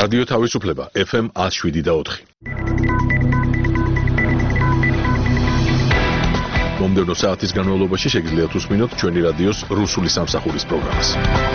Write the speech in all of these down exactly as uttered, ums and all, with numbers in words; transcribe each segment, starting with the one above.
რადიო თავისუფლება ეფ ემ one oh seven და four. მომდევნო საათის განმავლობაში შეგიძლიათ უსმინოთ ჩვენი რადიოს რუსული სამსახურის პროგრამას.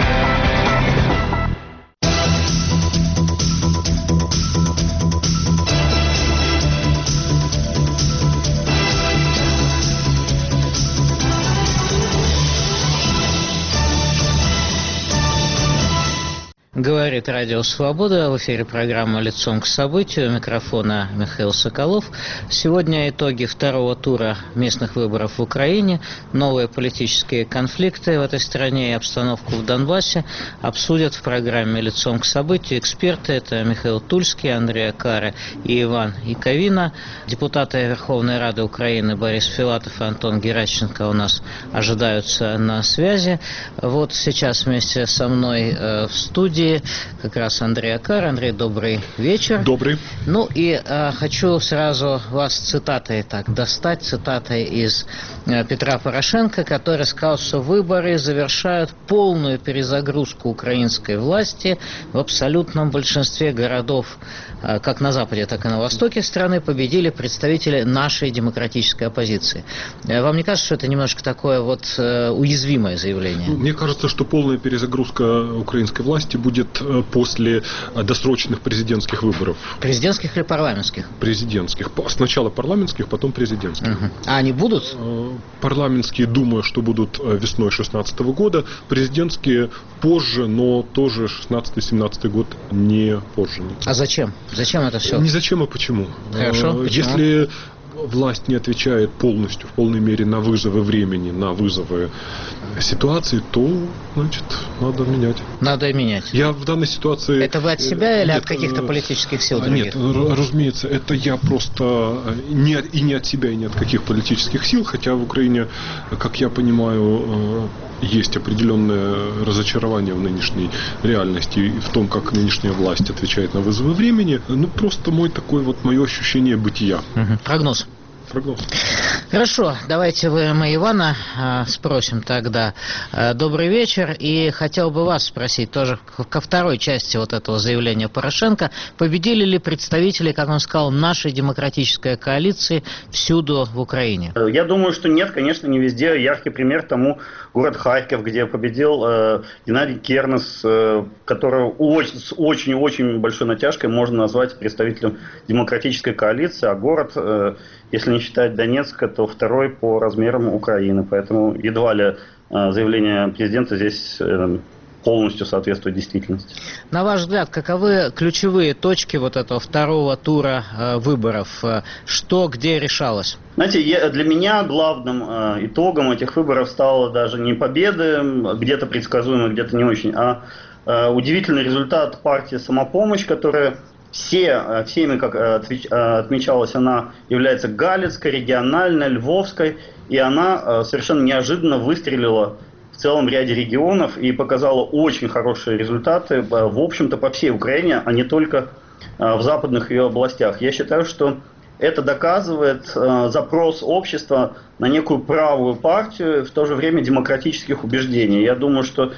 Говорит Радио Свобода, в эфире программа «Лицом к событию», у микрофона Михаил Соколов. Сегодня итоги второго тура местных выборов в Украине, новые политические конфликты в этой стране и обстановку в Донбассе обсудят в программе «Лицом к событию» эксперты. Это Михаил Тульский, Андрей Акара и Иван Яковина. Депутаты Верховной Рады Украины Борис Филатов и Антон Геращенко у нас ожидаются на связи. Вот сейчас вместе со мной э, в студии как раз Андрей Акар. Андрей, добрый вечер. Добрый. Ну и э, хочу сразу вас цитатой так достать, цитатой из э, Петра Порошенко, который сказал, что выборы завершают полную перезагрузку украинской власти. В абсолютном большинстве городов, э, как на западе, так и на востоке страны, победили представители нашей демократической оппозиции. Э, вам не кажется, что это немножко такое вот э, уязвимое заявление? Мне кажется, что полная перезагрузка украинской власти будет после досрочных президентских выборов. Президентских или парламентских? Президентских. Сначала парламентских, потом президентских. Угу. А они будут? Парламентские, думаю, что будут весной шестнадцатого года. Президентские позже, но тоже шестнадцатый-семнадцатый год не позже. А зачем? Зачем это все? Не зачем, а почему. Хорошо. Почему? Если власть не отвечает полностью, в полной мере на вызовы времени, на вызовы ситуации, то, значит, надо менять. Надо менять. Я в данной ситуации... Это вы от себя или нет, от каких-то политических сил других? Нет, разумеется, это я просто не, и не от себя, и не от каких политических сил, хотя в Украине, как я понимаю, есть определенное разочарование в нынешней реальности и в том, как нынешняя власть отвечает на вызовы времени. Ну, просто мой такой вот, мое ощущение бытия. Угу. Прогноз. Прогноз. Хорошо, давайте вы, мы Ивана э, спросим тогда. Э, добрый вечер, и хотел бы вас спросить тоже ко второй части вот этого заявления Порошенко. Победили ли представители, как он сказал, нашей демократической коалиции всюду в Украине? Я думаю, что нет, конечно, не везде. Яркий пример тому город Харьков, где победил э, Геннадий Кернес, э, которого с очень-очень большой натяжкой можно назвать представителем демократической коалиции, а город, э, если не считать Донецк, то второй по размерам Украины. Поэтому едва ли э, заявление президента здесь э, полностью соответствует действительности. На ваш взгляд, каковы ключевые точки вот этого второго тура э, выборов? Что, где решалось? Знаете, я, для меня главным э, итогом этих выборов стало даже не победы, где-то предсказуемые, где-то не очень, а э, удивительный результат партии «Самопомощь», которая все, всеми, как отмечалось, она является галицкой, региональной, львовской, и она совершенно неожиданно выстрелила в целом ряде регионов и показала очень хорошие результаты, в общем-то, по всей Украине, а не только в западных ее областях. Я считаю, что это доказывает запрос общества на некую правую партию, в то же время демократических убеждений. Я думаю, что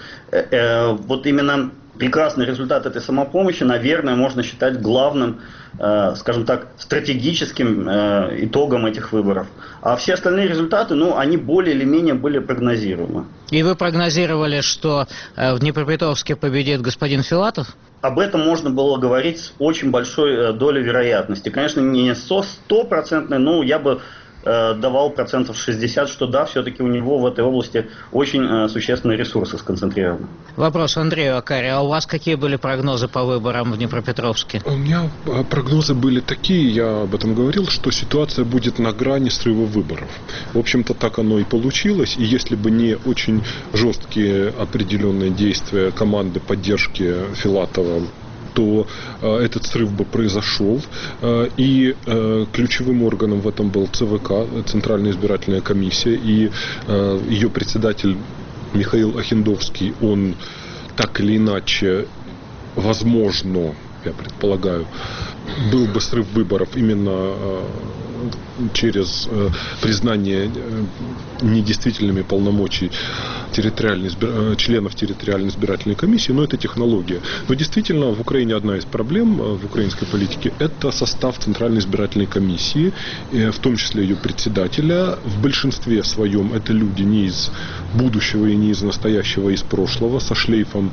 вот именно прекрасный результат этой самопомощи, наверное, можно считать главным, э, скажем так, стратегическим э, итогом этих выборов. А все остальные результаты, ну, они более или менее были прогнозируемы. И вы прогнозировали, что э, в Днепропетровске победит господин Филатов? Об этом можно было говорить с очень большой долей вероятности. Конечно, не стопроцентной, но я бы давал процентов шестьдесят, что да, все-таки у него в этой области очень э, существенные ресурсы сконцентрированы. Вопрос Андрею Акаре. А у вас какие были прогнозы по выборам в Днепропетровске? У меня прогнозы были такие, я об этом говорил, что ситуация будет на грани срыва выборов. В общем-то, так оно и получилось. И если бы не очень жесткие определенные действия команды поддержки Филатова, то э, этот срыв бы произошел. Э, и э, ключевым органом в этом был ЦВК, Центральная избирательная комиссия, и э, ее председатель Михаил Охендовский, он так или иначе, возможно, я предполагаю, был бы срыв выборов именно э, через э, признание э, недействительными полномочий территориальной, членов территориальной избирательной комиссии, но это технология. Но действительно в Украине одна из проблем в украинской политике – это состав Центральной избирательной комиссии, в том числе ее председателя. В большинстве своем это люди не из будущего и не из настоящего, а из прошлого, со шлейфом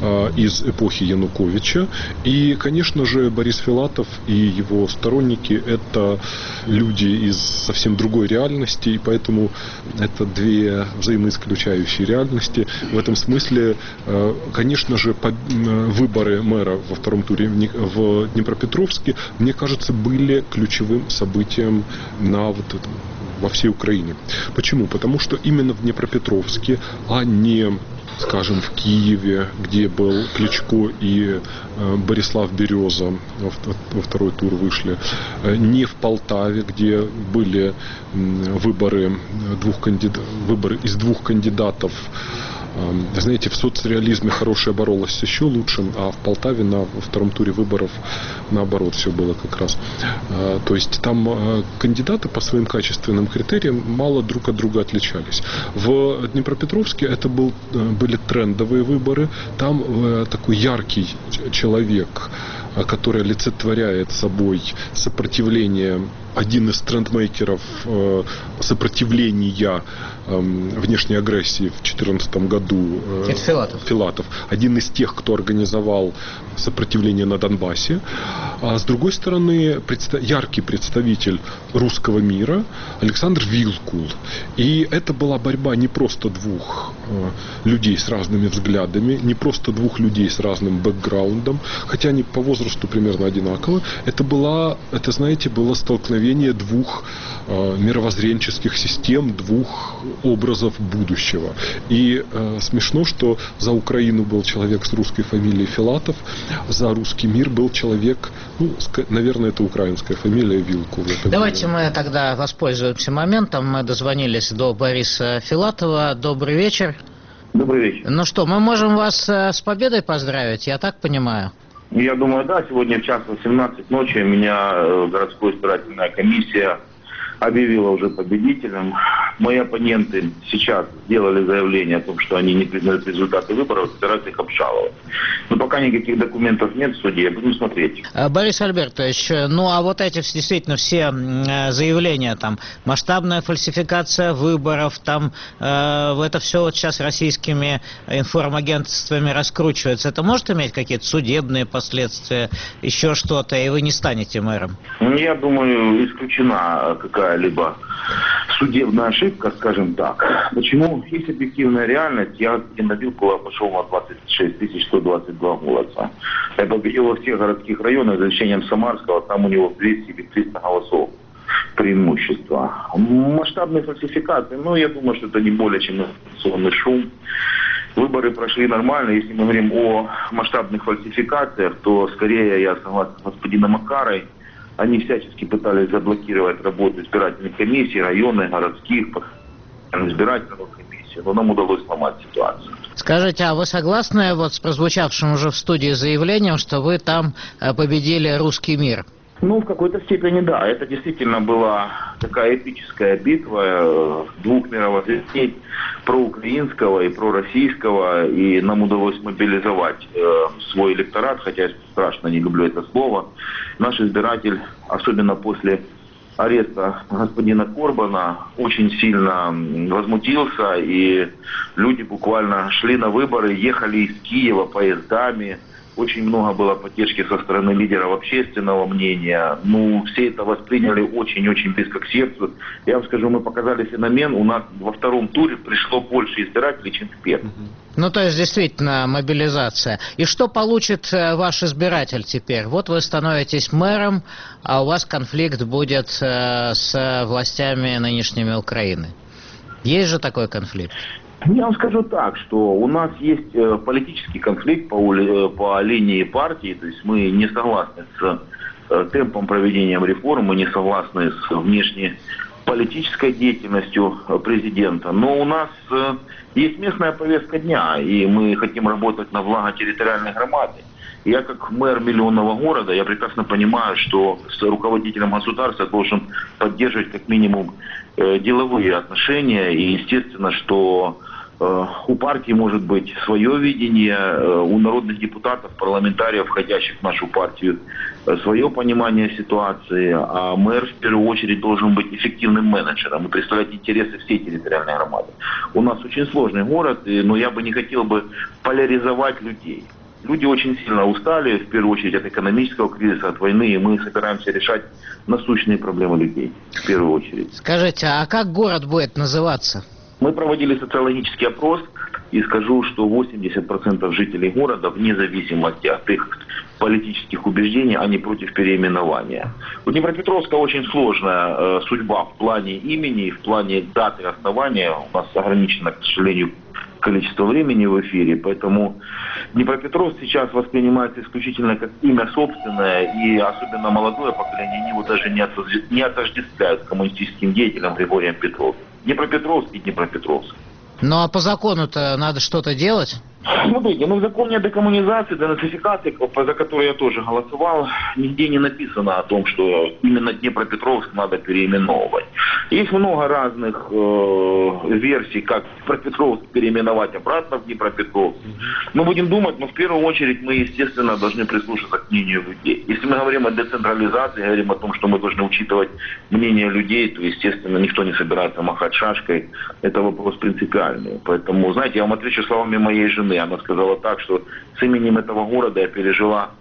из эпохи Януковича. И, конечно же, Борис Филатов и его сторонники – это люди из совсем другой реальности, и поэтому это две взаимоисключающие реальности. В этом смысле, конечно же, выборы мэра во втором туре в Днепропетровске, мне кажется, были ключевым событием на вот этом, во всей Украине. Почему? Потому что именно в Днепропетровске, а не, скажем, в Киеве, где был Кличко и Борислав Береза во второй тур вышли, не в Полтаве, где были выборы, двух кандидат, выборы из двух кандидатов. Знаете, в соцреализме хорошее боролось с еще лучшим, а в Полтаве на во втором туре выборов наоборот все было как раз. То есть там кандидаты по своим качественным критериям мало друг от друга отличались. В Днепропетровске это был, были трендовые выборы. Там такой яркий человек, который олицетворяет собой сопротивление, один из трендмейкеров э, сопротивления э, внешней агрессии в две тысячи четырнадцатом году. Э, Это Филатов. Филатов. Один из тех, кто организовал сопротивление на Донбассе. А с другой стороны, предста- яркий представитель русского мира Александр Вилкул. И это была борьба не просто двух э, людей с разными взглядами, не просто двух людей с разным бэкграундом, хотя они по возрасту примерно одинаковы. Это было, это, знаете, было столкновение двух э, мировоззренческих систем, двух образов будущего. И э, смешно, что за Украину был человек с русской фамилией Филатов, за русский мир был человек, ну, наверное, это украинская фамилия Вилкул. Давайте мы тогда воспользуемся моментом. Мы дозвонились до Бориса Филатова. Добрый вечер. Добрый вечер. Ну что, мы можем вас с победой поздравить, я так понимаю? Я думаю, да. Сегодня в час восемнадцать ночи меня городская избирательная комиссия объявила уже победителем. Мои оппоненты сейчас сделали заявление о том, что они не признают результаты выборов, собираются их обжаловать. Но пока никаких документов нет в суде, будем смотреть. Борис Альбертович, ну а вот эти действительно все заявления, там, масштабная фальсификация выборов, там, э, это все вот сейчас российскими информагентствами раскручивается. Это может иметь какие-то судебные последствия, еще что-то, и вы не станете мэром? Я думаю, исключена какая-либо судебная ошибка, скажем так. Почему? Есть объективная реальность. Я на Вилкула пошел на двадцать шесть тысяч сто двадцать два голоса. Я победил во всех городских районах, за исключением Самарского, там у него двести или триста голосов преимущества. Масштабные фальсификации, ну, я думаю, что это не более чем информационный шум. Выборы прошли нормально. Если мы говорим о масштабных фальсификациях, то скорее я согласен с господином Макарой. Они всячески пытались заблокировать работу избирательных комиссий, районных, городских, избирательных комиссий, но нам удалось сломать ситуацию. Скажите, а вы согласны вот с прозвучавшим уже в студии заявлением, что вы там победили русский мир? Ну, в какой-то степени да. Это действительно была такая эпическая битва двух мировоззрений, проукраинского и пророссийского, и нам удалось мобилизовать э, свой электорат, хотя я страшно не люблю это слово. Наш избиратель, особенно после ареста господина Корбана, очень сильно возмутился, и люди буквально шли на выборы, ехали из Киева поездами. Очень много было поддержки со стороны лидеров общественного мнения. Ну, все это восприняли очень-очень близко к сердцу. Я вам скажу, мы показали феномен. У нас во втором туре пришло больше избирателей, чем в первом. Ну, то есть, действительно, мобилизация. И что получит ваш избиратель теперь? Вот вы становитесь мэром, а у вас конфликт будет с властями нынешними Украины. Есть же такой конфликт? Я вам скажу так, что у нас есть э, политический конфликт по, э, по линии партии, то есть мы не согласны с э, темпом проведения реформ, мы не согласны с внешнеполитической деятельностью президента, но у нас э, есть местная повестка дня, и мы хотим работать на благо территориальной громады. Я как мэр миллионного города, я прекрасно понимаю, что с руководителем государства должен поддерживать как минимум э, деловые отношения, и естественно, что У партии может быть свое видение, у народных депутатов, парламентариев, входящих в нашу партию, свое понимание ситуации, а мэр в первую очередь должен быть эффективным менеджером и представлять интересы всей территориальной громады. У нас очень сложный город, но я бы не хотел бы поляризовать людей. Люди очень сильно устали, в первую очередь, от экономического кризиса, от войны, и мы собираемся решать насущные проблемы людей, в первую очередь. Скажите, а как город будет называться? Мы проводили социологический опрос, и скажу, что восемьдесят процентов жителей города, вне зависимости от их политических убеждений, они против переименования. У Днепропетровска очень сложная э, судьба в плане имени, в плане даты основания. У нас ограничено, к сожалению, количество времени в эфире, поэтому Днепропетровск сейчас воспринимается исключительно как имя собственное, и особенно молодое поколение, они его даже не, отожде... не отождествляют с коммунистическим деятелем Григорием Петровым. Днепропетровск и Днепропетровск. Ну а по закону-то надо что-то делать? Смотрите, ну в законе о декоммунизации, денацификации, за который я тоже голосовал, нигде не написано о том, что именно Днепропетровск надо переименовывать. Есть много разных э, версий, как Днепропетровск переименовать обратно в Днепропетровск. Мы будем думать, но в первую очередь мы, естественно, должны прислушаться к мнению людей. Если мы говорим о децентрализации, говорим о том, что мы должны учитывать мнение людей, то, естественно, никто не собирается махать шашкой. Это вопрос принципиальный. Поэтому, знаете, я вам отвечу словами моей жены. Она сказала так, что с именем этого города я пережила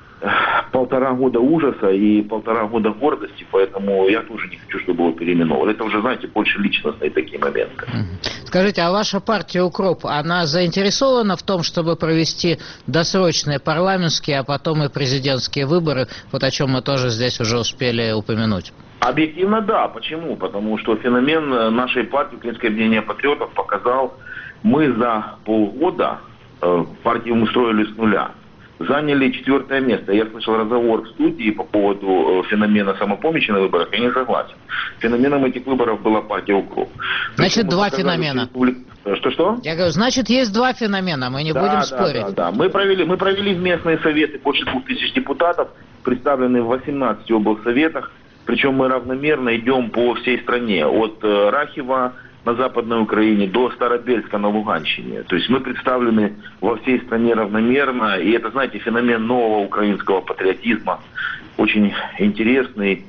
полтора года ужаса и полтора года гордости, поэтому я тоже не хочу, чтобы его переименовали. Это уже, знаете, больше личностные такие моменты. Скажите, а ваша партия «Укроп», она заинтересована в том, чтобы провести досрочные парламентские, а потом и президентские выборы, вот о чем мы тоже здесь уже успели упомянуть? Объективно да. Почему? Потому что феномен нашей партии «Украинское объединение патриотов» показал, мы за полгода э, партию мы строили с нуля. Заняли четвертое место. Я слышал разговор в студии по поводу э, феномена самопомощи на выборах. Я не согласен. Феноменом этих выборов была партия «Укроп». Значит, два феномена. Что-что? Я говорю, значит, есть два феномена, мы не да, будем да, спорить. Да, да. Мы провели, мы провели в местные советы больше двух тысяч депутатов, представлены в восемнадцати облсоветах. Причем мы равномерно идем по всей стране. От э, Рахива на Западной Украине до Старобельска на Луганщине. То есть мы представлены во всей стране равномерно. И это, знаете, феномен нового украинского патриотизма. Очень интересный.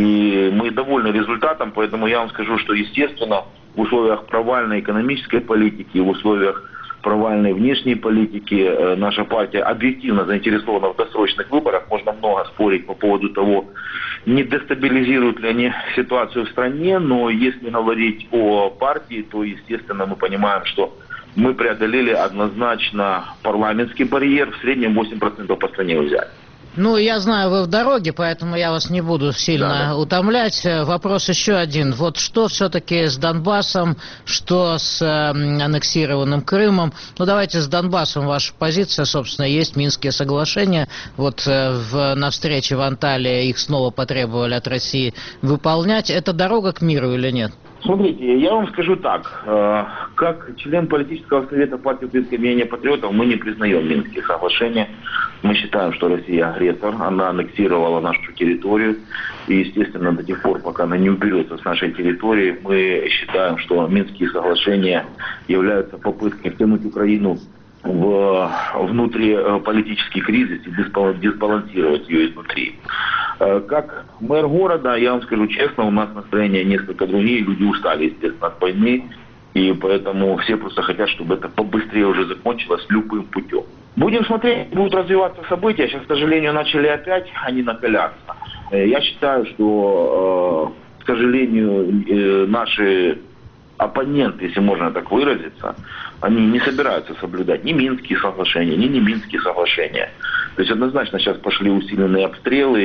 И мы довольны результатом. Поэтому я вам скажу, что, естественно, в условиях провальной экономической политики, в условиях провальной внешней политики наша партия объективно заинтересована в досрочных выборах. Можно много спорить по поводу того, не дестабилизируют ли они ситуацию в стране, но если говорить о партии, то, естественно, мы понимаем, что мы преодолели однозначно парламентский барьер, в среднем восемь процентов по стране взять. Ну, я знаю, вы в дороге, поэтому я вас не буду сильно да, да. утомлять. Вопрос еще один. Вот что все-таки с Донбассом, что с э, аннексированным Крымом? Ну, давайте с Донбассом. Ваша позиция, собственно, есть Минские соглашения. Вот э, в, на встрече в Анталии их снова потребовали от России выполнять. Это дорога к миру или нет? Смотрите, я вам скажу так. Э, как член политического совета партии «Украинское объединение патриотов» мы не признаем Минские соглашения. Мы считаем, что Россия агрессор, она аннексировала нашу территорию. И, естественно, до тех пор, пока она не уберется с нашей территории, мы считаем, что Минские соглашения являются попыткой втянуть Украину в внутриполитический кризис и дисбалансировать ее изнутри. Как мэр города, я вам скажу честно, у нас настроение несколько другие, люди устали, естественно, от войны, и поэтому все просто хотят, чтобы это побыстрее уже закончилось любым путем. Будем смотреть, будут развиваться события. Сейчас, к сожалению, начали опять они накаляться. Я считаю, что, к сожалению, наши оппоненты, если можно так выразиться, они не собираются соблюдать ни Минские соглашения, ни не Минские соглашения. То есть однозначно сейчас пошли усиленные обстрелы,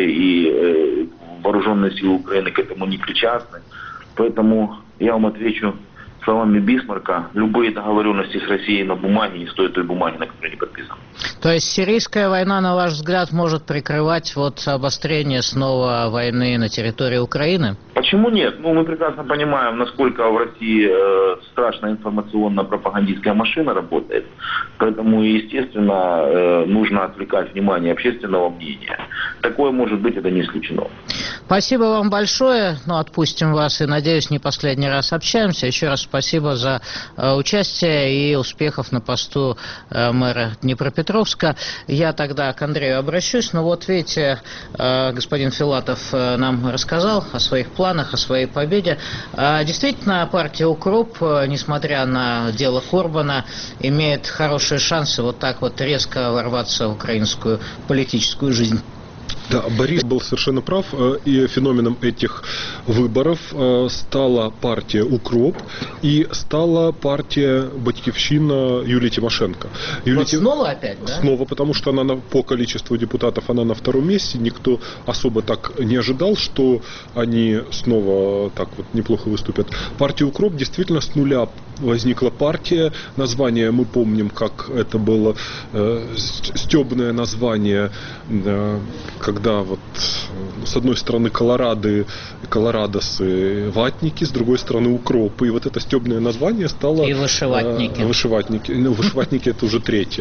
и вооруженные силы Украины к этому не причастны. Поэтому я вам отвечу словами Бисмарка: любые договоренности с Россией на бумаге не стоят той бумаги, на которой не подписаны. То есть сирийская война, на ваш взгляд, может прикрывать вот обострение снова войны на территории Украины? Почему нет? Ну, мы прекрасно понимаем, насколько в России э, страшная информационно-пропагандистская машина работает. Поэтому, естественно, э, нужно отвлекать внимание общественного мнения. Такое может быть, это не исключено. Спасибо вам большое. Ну, отпустим вас и, надеюсь, не последний раз общаемся. Еще раз спасибо. спасибо за участие и успехов на посту мэра Днепропетровска. Я тогда к Андрею обращусь. Но вот видите, господин Филатов нам рассказал о своих планах, о своей победе. Действительно, партия «Укроп», несмотря на дело Корбана, имеет хорошие шансы вот так вот резко ворваться в украинскую политическую жизнь. Да, Борис был совершенно прав, и феноменом этих выборов стала партия «Укроп» и стала партия «Батькивщина» Юлии Тимошенко. Юлия Вот снова опять, да? Снова, потому что она на, по количеству депутатов она на втором месте, никто особо так не ожидал, что они снова так вот неплохо выступят. Партия «Укроп» действительно с нуля возникла партия, название мы помним, как это было э, стебное название, э, когда вот с одной стороны колорады, колорадосы, ватники, с другой стороны укропы, и вот это стебное название стало... И вышиватники. Э, вышиватники, ну, вышиватники это уже третье.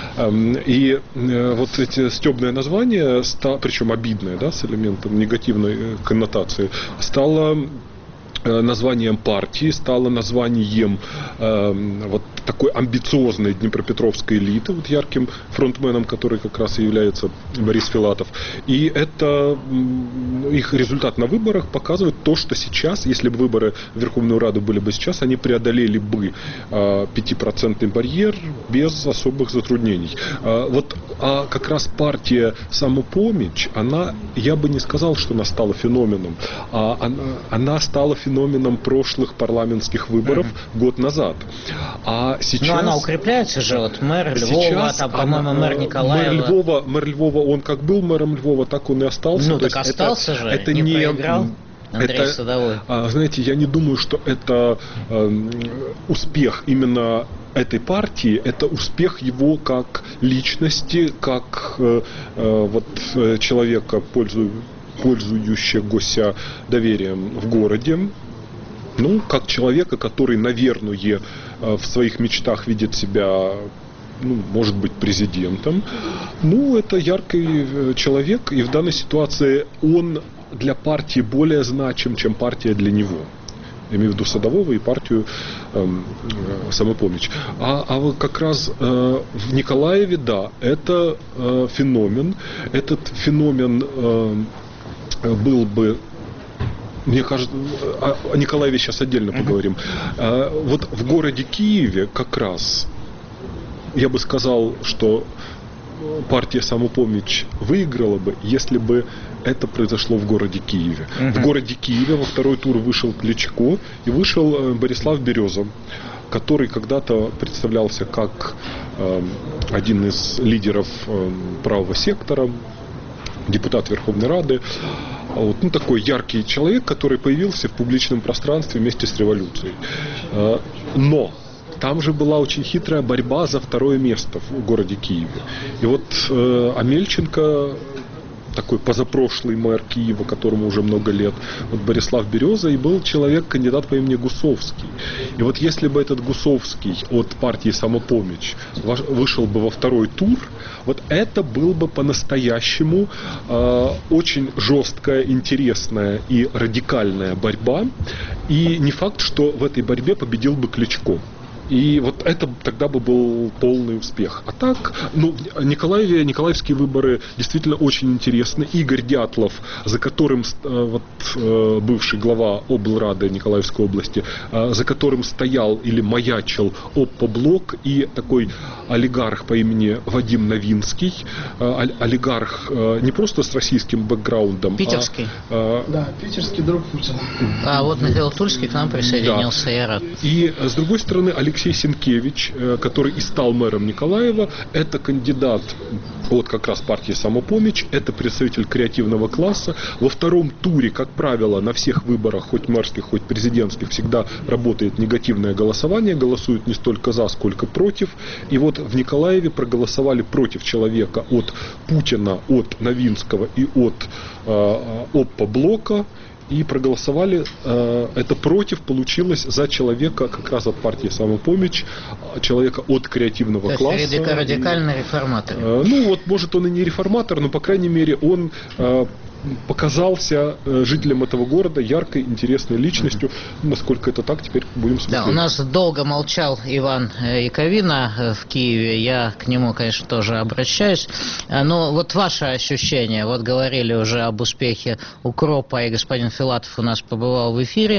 И э, вот эти стебное название, причем обидное, да, с элементом негативной коннотации, стало названием партии, стало названием э, вот такой амбициозной днепропетровской элиты, вот ярким фронтменом, который как раз и является Борис Филатов. И это их результат на выборах показывает то, что сейчас, если бы выборы в Верховную Раду были бы сейчас, они преодолели бы э, пятипроцентный барьер без особых затруднений. Э, вот а как раз партия «Самопомощь», она, я бы не сказал, что она стала феноменом, а она, она стала феноменом феноменом прошлых парламентских выборов mm-hmm. год назад. А сейчас... Но она укрепляется же, вот мэр Львова, там, по-моему, мэр Николаева. Мэр Львова, мэр Львова, он как был мэром Львова, так он и остался. Ну, То так остался это, же, это не, не проиграл. Андрей это, Садовой. Знаете, я не думаю, что это э, успех именно этой партии, это успех его как личности, как э, э, вот, человека, пользу, пользующегося доверием в городе. Ну, как человека, который, наверное, в своих мечтах видит себя, ну, может быть, президентом. Ну, это яркий человек, и в данной ситуации он для партии более значим, чем партия для него. Я имею в виду Садового и партию э, «Самопомощь». А, а вот как раз э, в Николаеве, да, это э, феномен. Этот феномен э, был бы... Мне кажется, о Николаеве сейчас отдельно поговорим. Uh-huh. Вот в городе Киеве как раз, я бы сказал, что партия «Самопомощь» выиграла бы, если бы это произошло в городе Киеве. Uh-huh. В городе Киеве во второй тур вышел Кличко и вышел Борислав Береза, который когда-то представлялся как э, один из лидеров э, правого сектора, депутат Верховной Рады. Вот, ну, такой яркий человек, который появился в публичном пространстве вместе с революцией. Но там же была очень хитрая борьба за второе место в городе Киеве. И вот э, Амельченко, такой позапрошлый мэр Киева, которому уже много лет, вот Борислав Береза, и был человек, кандидат по имени Гусовский. И вот если бы этот Гусовский от партии «Самопомощь» вышел бы во второй тур, вот это был бы по-настоящему э, очень жесткая, интересная и радикальная борьба. И не факт, что в этой борьбе победил бы Кличко. И вот это тогда бы был полный успех. А так, ну, Николаеве, Николаевские выборы действительно очень интересны. Игорь Дятлов, за которым вот, бывший глава облрады Николаевской области, за которым стоял или маячил Оппоблок, и такой олигарх по имени Вадим Новинский, олигарх не просто с российским бэкграундом. Питерский. А, да, питерский друг Путина. А вот Михаил Тульский к нам присоединился, да. Я рад. И, с другой стороны, Алексей Сенкевич, который и стал мэром Николаева, это кандидат от как раз партии «Самопомощь», это представитель креативного класса. Во втором туре, как правило, на всех выборах, хоть мэрских, хоть президентских, всегда работает негативное голосование, голосуют не столько за, сколько против. И вот в Николаеве проголосовали против человека от Путина, от Новинского и от э, Оппоблока. И проголосовали, э, это против получилось за человека как раз от партии «Самопомощь», человека от креативного То класса. Есть радикальный реформатор. Э, ну вот, может, он и не реформатор, но, по крайней мере, он э, показался жителям этого города яркой, интересной личностью. Насколько это так, теперь будем смотреть. Да, у нас долго молчал Иван Яковина в Киеве. Я к нему, конечно, тоже обращаюсь. Но вот ваше ощущение, вот говорили уже об успехе «Укропа», и господин Филатов у нас побывал в эфире.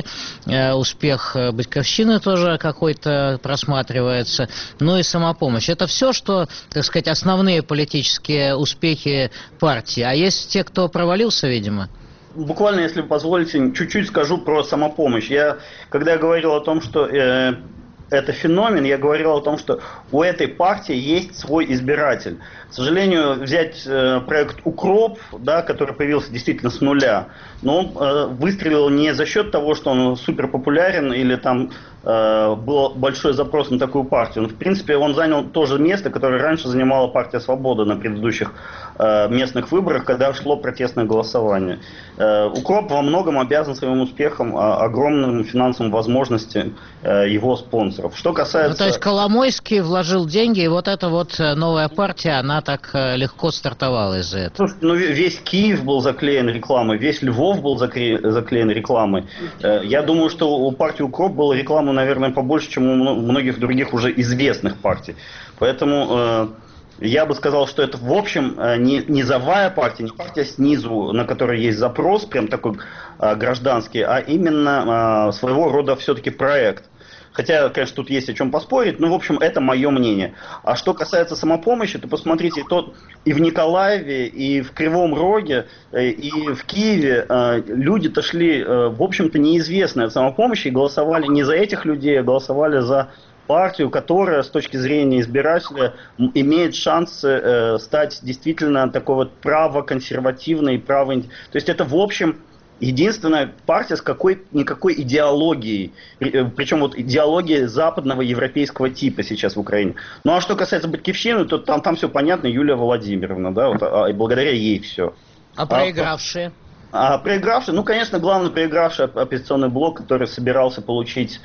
Успех «Батьковщины» тоже какой-то просматривается. Ну и самопомощь. Это все, что, так сказать, основные политические успехи партии. А есть те, кто провалился, видимо? Буквально, если вы позволите, чуть-чуть скажу про самопомощь. Я, когда я говорил о том, что э, это феномен, я говорил о том, что у этой партии есть свой избиратель. К сожалению, взять э, проект «Укроп», да, который появился действительно с нуля, но он э, выстрелил не за счет того, что он супер популярен или там э, был большой запрос на такую партию. Но, в принципе, он занял то же место, которое раньше занимала партия «Свобода» на предыдущих э, местных выборах, когда шло протестное голосование. Э, «Укроп» во многом обязан своим успехом а, огромным финансовым возможностям э, его спонсоров. Что касается... Ну, то есть Коломойский вложил деньги, и вот эта вот новая партия, она так легко стартовала из-за этого. Слушайте, ну весь Киев был заклеен рекламой, весь Львов был заклеен, заклеен рекламой. Я думаю, что у партии «Укроп» было рекламы, наверное, побольше, чем у многих других уже известных партий. Поэтому э, я бы сказал, что это в общем не низовая партия, не партия снизу, на которой есть запрос, прям такой э, гражданский, а именно э, своего рода все-таки проект. Хотя, конечно, тут есть о чем поспорить, но, в общем, это мое мнение. А что касается самопомощи, то посмотрите, то и в Николаеве, и в Кривом Роге, и в Киеве люди-то шли, в общем-то, неизвестные от самопомощи и голосовали не за этих людей, а голосовали за партию, которая с точки зрения избирателя имеет шансы стать действительно такой вот право-консервативной, право... То есть это, в общем... единственная партия с какой-никакой идеологией, причем вот идеология западного европейского типа сейчас в Украине. Ну а что касается «Батьковщины», то там, там все понятно, Юлия Владимировна, да, вот, а, и благодаря ей все. А проигравшие? А проигравший, ну, конечно, главный проигравший оппозиционный блок, который собирался получить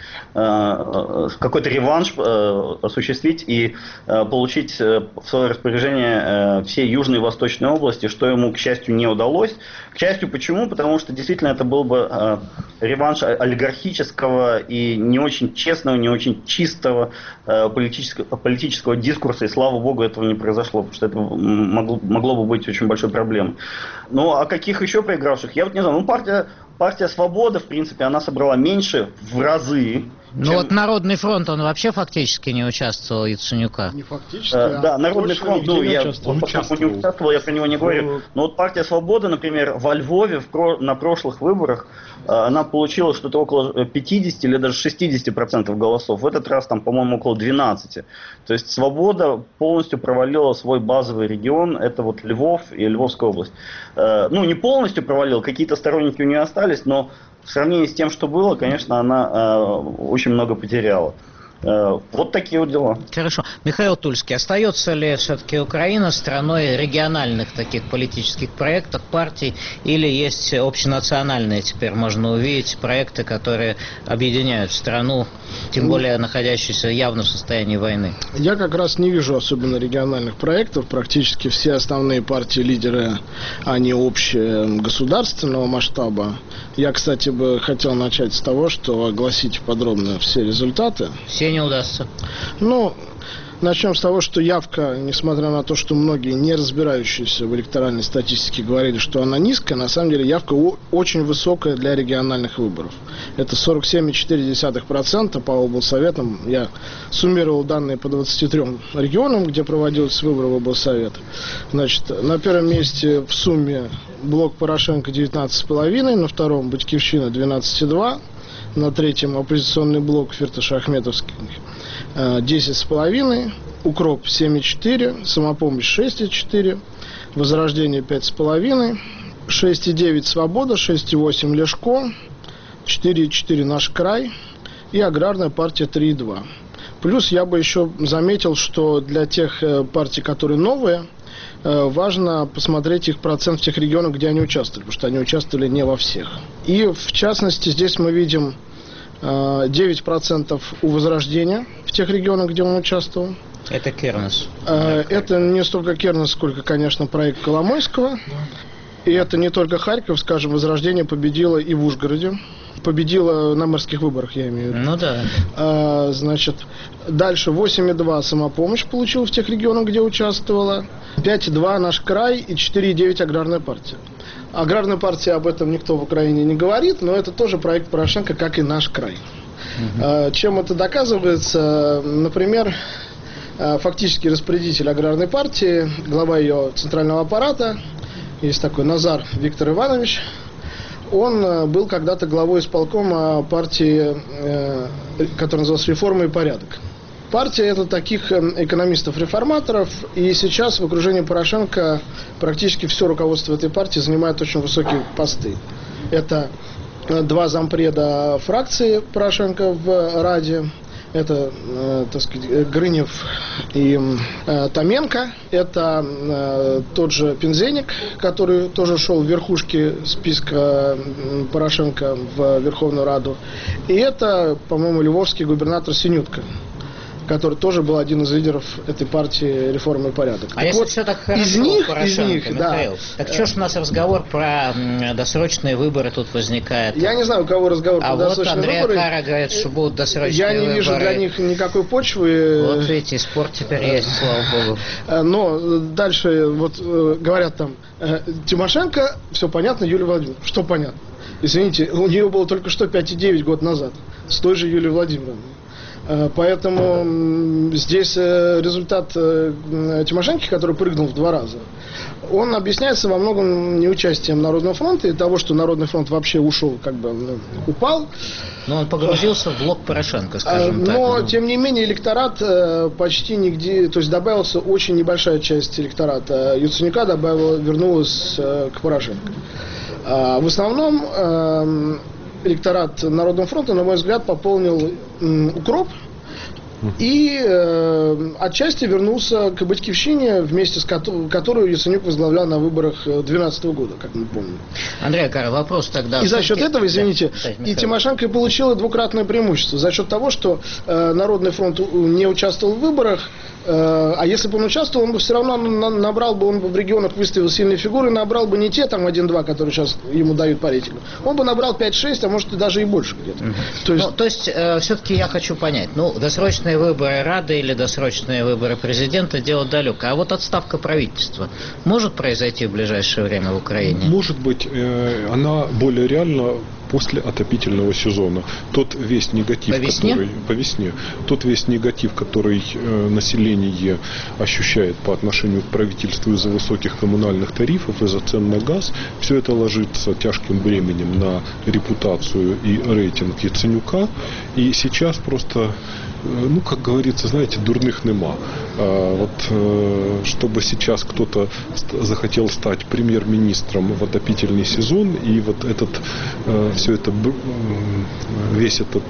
э, какой-то реванш, э, осуществить и э, получить э, в свое распоряжение э, все южные и восточные области, что ему, к счастью, не удалось. К счастью, почему? Потому что действительно это был бы э, реванш олигархического и не очень честного, не очень чистого э, политического, политического дискурса, и слава богу, этого не произошло, потому что это могло, могло бы быть очень большой проблемой. Ну, а каких еще проигравших? Я вот не знаю, ну партия, партия «Свобода», в принципе, она собрала меньше в разы. Ну чем... вот Народный фронт, он вообще фактически не участвовал, Яценюка. Не фактически, а, Да, Народный фронт, ну я участвовал. поскольку не участвовал, я про него не говорю. Но, но вот партия «Свобода», например, во Львове в про... на прошлых выборах она получила что-то около пятьдесят или даже шестьдесят процентов голосов. В этот раз там, по-моему, около двенадцати. То есть «Свобода» полностью провалила свой базовый регион, это вот Львов и Львовская область. Ну, не полностью провалила, какие-то сторонники у нее остались, но в сравнении с тем, что было, конечно, она э, очень много потеряла. Э, вот такие вот дела. Хорошо. Михаил Тульский, остается ли все-таки Украина страной региональных таких политических проектов, партий, или есть общенациональные теперь, можно увидеть, проекты, которые объединяют страну, тем более находящуюся явно в состоянии войны? Я как раз не вижу особенно региональных проектов. Практически все основные партии-лидеры, они общие государственного масштаба. Я, кстати, бы хотел начать с того, что огласить подробно все результаты. Все не удастся. Ну, начнем с того, что явка, несмотря на то, что многие не разбирающиеся в электоральной статистике говорили, что она низкая, на самом деле явка очень высокая для региональных выборов. Это сорок семь целых четыре десятых процента по облсоветам. Я суммировал данные по двадцати трём регионам, где проводились выборы в облсовет. Значит, на первом месте в сумме блок Порошенко девятнадцать целых пять десятых, на втором Батьковщина двенадцать целых два десятых, на третьем оппозиционный блок Фирташ-Ахметовский десять целых пять десятых, Укроп семь целых четыре десятых, Самопомощь шесть целых четыре десятых, Возрождение пять целых пять десятых, шесть целых девять десятых Свобода, шесть целых восемь десятых Лешко, четыре целых четыре десятых Наш край и Аграрная партия три целых два десятых. Плюс я бы еще заметил, что для тех партий, которые новые, важно посмотреть их процент в тех регионах, где они участвовали, потому что они участвовали не во всех. И в частности здесь мы видим девять процентов у Возрождения в тех регионах, где он участвовал. Это Кернес. Это не столько Кернес, сколько, конечно, проект Коломойского. И это не только Харьков, скажем, Возрождение победило и в Ужгороде. Победила на мэрских выборах, я имею в виду. Ну да. А, значит, дальше восемь и два «Самопомощь» получила в тех регионах, где участвовала. пять и два «Наш край» и четыре и девять «Аграрная партия». Аграрная партия, об этом никто в Украине не говорит, но это тоже проект Порошенко, как и «Наш край». Угу. А, чем это доказывается? Например, фактически распорядитель Аграрной партии, глава ее центрального аппарата, есть такой Назар Виктор Иванович. Он был когда-то главой исполкома партии, которая называлась «Реформа и порядок». Партия – это таких экономистов-реформаторов, и сейчас в окружении Порошенко практически все руководство этой партии занимает очень высокие посты. Это два зампреда фракции Порошенко в Раде. Это, э, так сказать, Грынев и э, Томенко. Это э, тот же Пинзеник, который тоже шел в верхушке списка э, Порошенко в Верховную Раду. И это, по-моему, львовский губернатор Синютка, который тоже был один из лидеров этой партии «Реформы и порядок». А так если вот, все так хорошо, из них, Порошенко, из них, Михаил, да. так что ж у нас разговор про досрочные выборы тут возникает? Я не знаю, у кого разговор а про вот досрочные Андрея выборы. Кара говорит, что будут досрочные Я не выборы. вижу для них никакой почвы. Вот видите, спор теперь есть, слава богу. Но дальше вот говорят там, Тимошенко, все понятно, Юлия Владимировна. Что понятно? Извините, у нее было только что пять и девять год назад с той же Юлией Владимировной. Поэтому здесь результат Тимошенко, который прыгнул в два раза, он объясняется во многом неучастием Народного фронта и того, что Народный фронт вообще ушел, как бы ну, упал. Но он погрузился в блок Порошенко, скажем так. Но, ну. тем не менее, электорат почти нигде, то есть добавился очень небольшая часть электората Яценюка, добавила, вернулась к Порошенко. В основном электорат Народного фронта, на мой взгляд, пополнил м, укроп и э, отчасти вернулся к Батькивщине, вместе с ко- которую Яценюк возглавлял на выборах две тысячи двенадцатого года, как мы помним. Андрей Кара, вопрос тогда... И за счет этого, извините, да, и Тимошенко получила двукратное преимущество. За счет того, что э, Народный фронт не участвовал в выборах, э, а если бы он участвовал, он бы все равно на- набрал бы, он бы в регионах выставил сильные фигуры, набрал бы не те там один-два, которые сейчас ему дают по рейтингу. Он бы набрал пять-шесть, а может и даже и больше где-то. Угу. То есть, ну, то есть э, все-таки я хочу понять, ну, досрочные выборы Рады или досрочные выборы президента, дело далеко. А вот отставка правительства может произойти в ближайшее время в Украине? Может быть, э, она более реальна после отопительного сезона. Тот весь негатив, по весне? который по весне, тот весь негатив, который э, население ощущает по отношению к правительству из-за высоких коммунальных тарифов, из-за цен на газ, все это ложится тяжким бременем на репутацию и рейтинг Яценюка. И сейчас просто, ну, как говорится, знаете, дурных нема. А вот чтобы сейчас кто-то захотел стать премьер-министром в отопительный сезон, и вот этот, все это, весь этот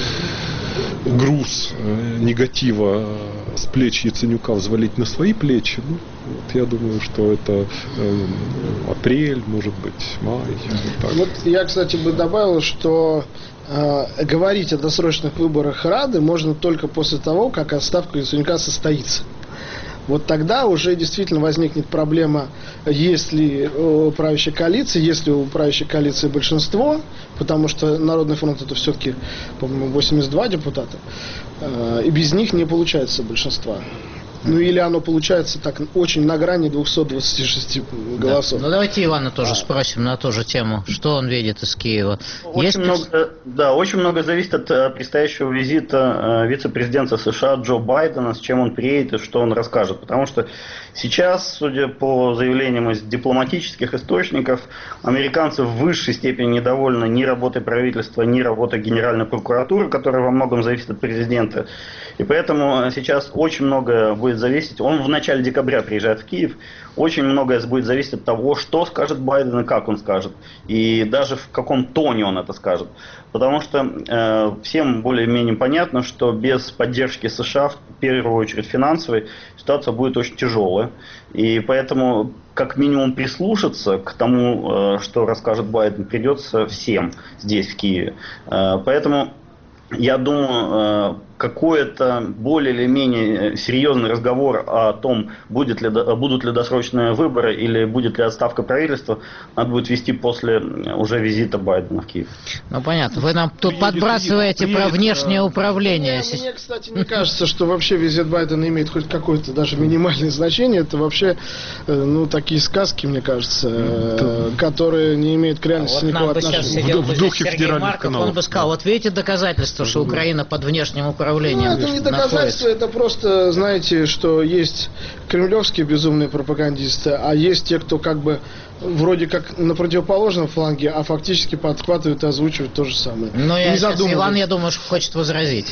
груз негатива с плеч Яценюка взвалить на свои плечи, ну, вот я думаю, что это э, апрель, может быть, май. Так. Вот я, кстати, бы добавил, что э, говорить о досрочных выборах Рады можно только после того, как отставка Яценюка состоится. Вот тогда уже действительно возникнет проблема, есть ли у правящей коалиции, есть ли у правящей коалиции большинство, потому что Народный фронт это все-таки, по-моему, восемьдесят два депутата, и без них не получается большинства. Ну или оно получается так очень на грани двухсот двадцати шести голосов. Да. Ну давайте Ивана тоже а. спросим на ту же тему, что он видит из Киева. Очень Есть... много, да, очень много зависит от uh, предстоящего визита uh, вице-президента США Джо Байдена, с чем он приедет и что он расскажет. Потому что сейчас, судя по заявлениям из дипломатических источников, американцы в высшей степени недовольны ни работой правительства, ни работой Генеральной прокуратуры, которая во многом зависит от президента. И поэтому сейчас очень много будет зависеть. Он в начале декабря приезжает в Киев. Очень многое будет зависеть от того, что скажет Байден и как он скажет. И даже в каком тоне он это скажет. Потому что э, всем более-менее понятно, что без поддержки США, в первую очередь финансовой, ситуация будет очень тяжелая. И поэтому, как минимум, прислушаться к тому, э, что расскажет Байден, придется всем здесь, в Киеве. Э, поэтому, я думаю, какой-то более или менее серьезный разговор о том, будет ли, будут ли досрочные выборы или будет ли отставка правительства, надо будет вести после уже визита Байдена в Киев. Ну, понятно. Вы нам тут подбрасываете приедет, про внешнее управление. Мне, мне, кстати, не кажется, что вообще визит Байдена имеет хоть какое-то даже минимальное значение. Это вообще, ну, такие сказки, мне кажется, да. которые не имеют к реальности вот никакого отношения. Сейчас сидел в, в духе Сергей Марков, каналов. Он бы сказал, вот видите доказательства, что Украина под внешним управлением. Ну, это не доказательство, это просто, знаете, что есть кремлевские безумные пропагандисты, а есть те, кто как бы вроде как на противоположном фланге, а фактически подхватывают и озвучивают то же самое. Но я сейчас, Иван, я думаю, что хочет возразить.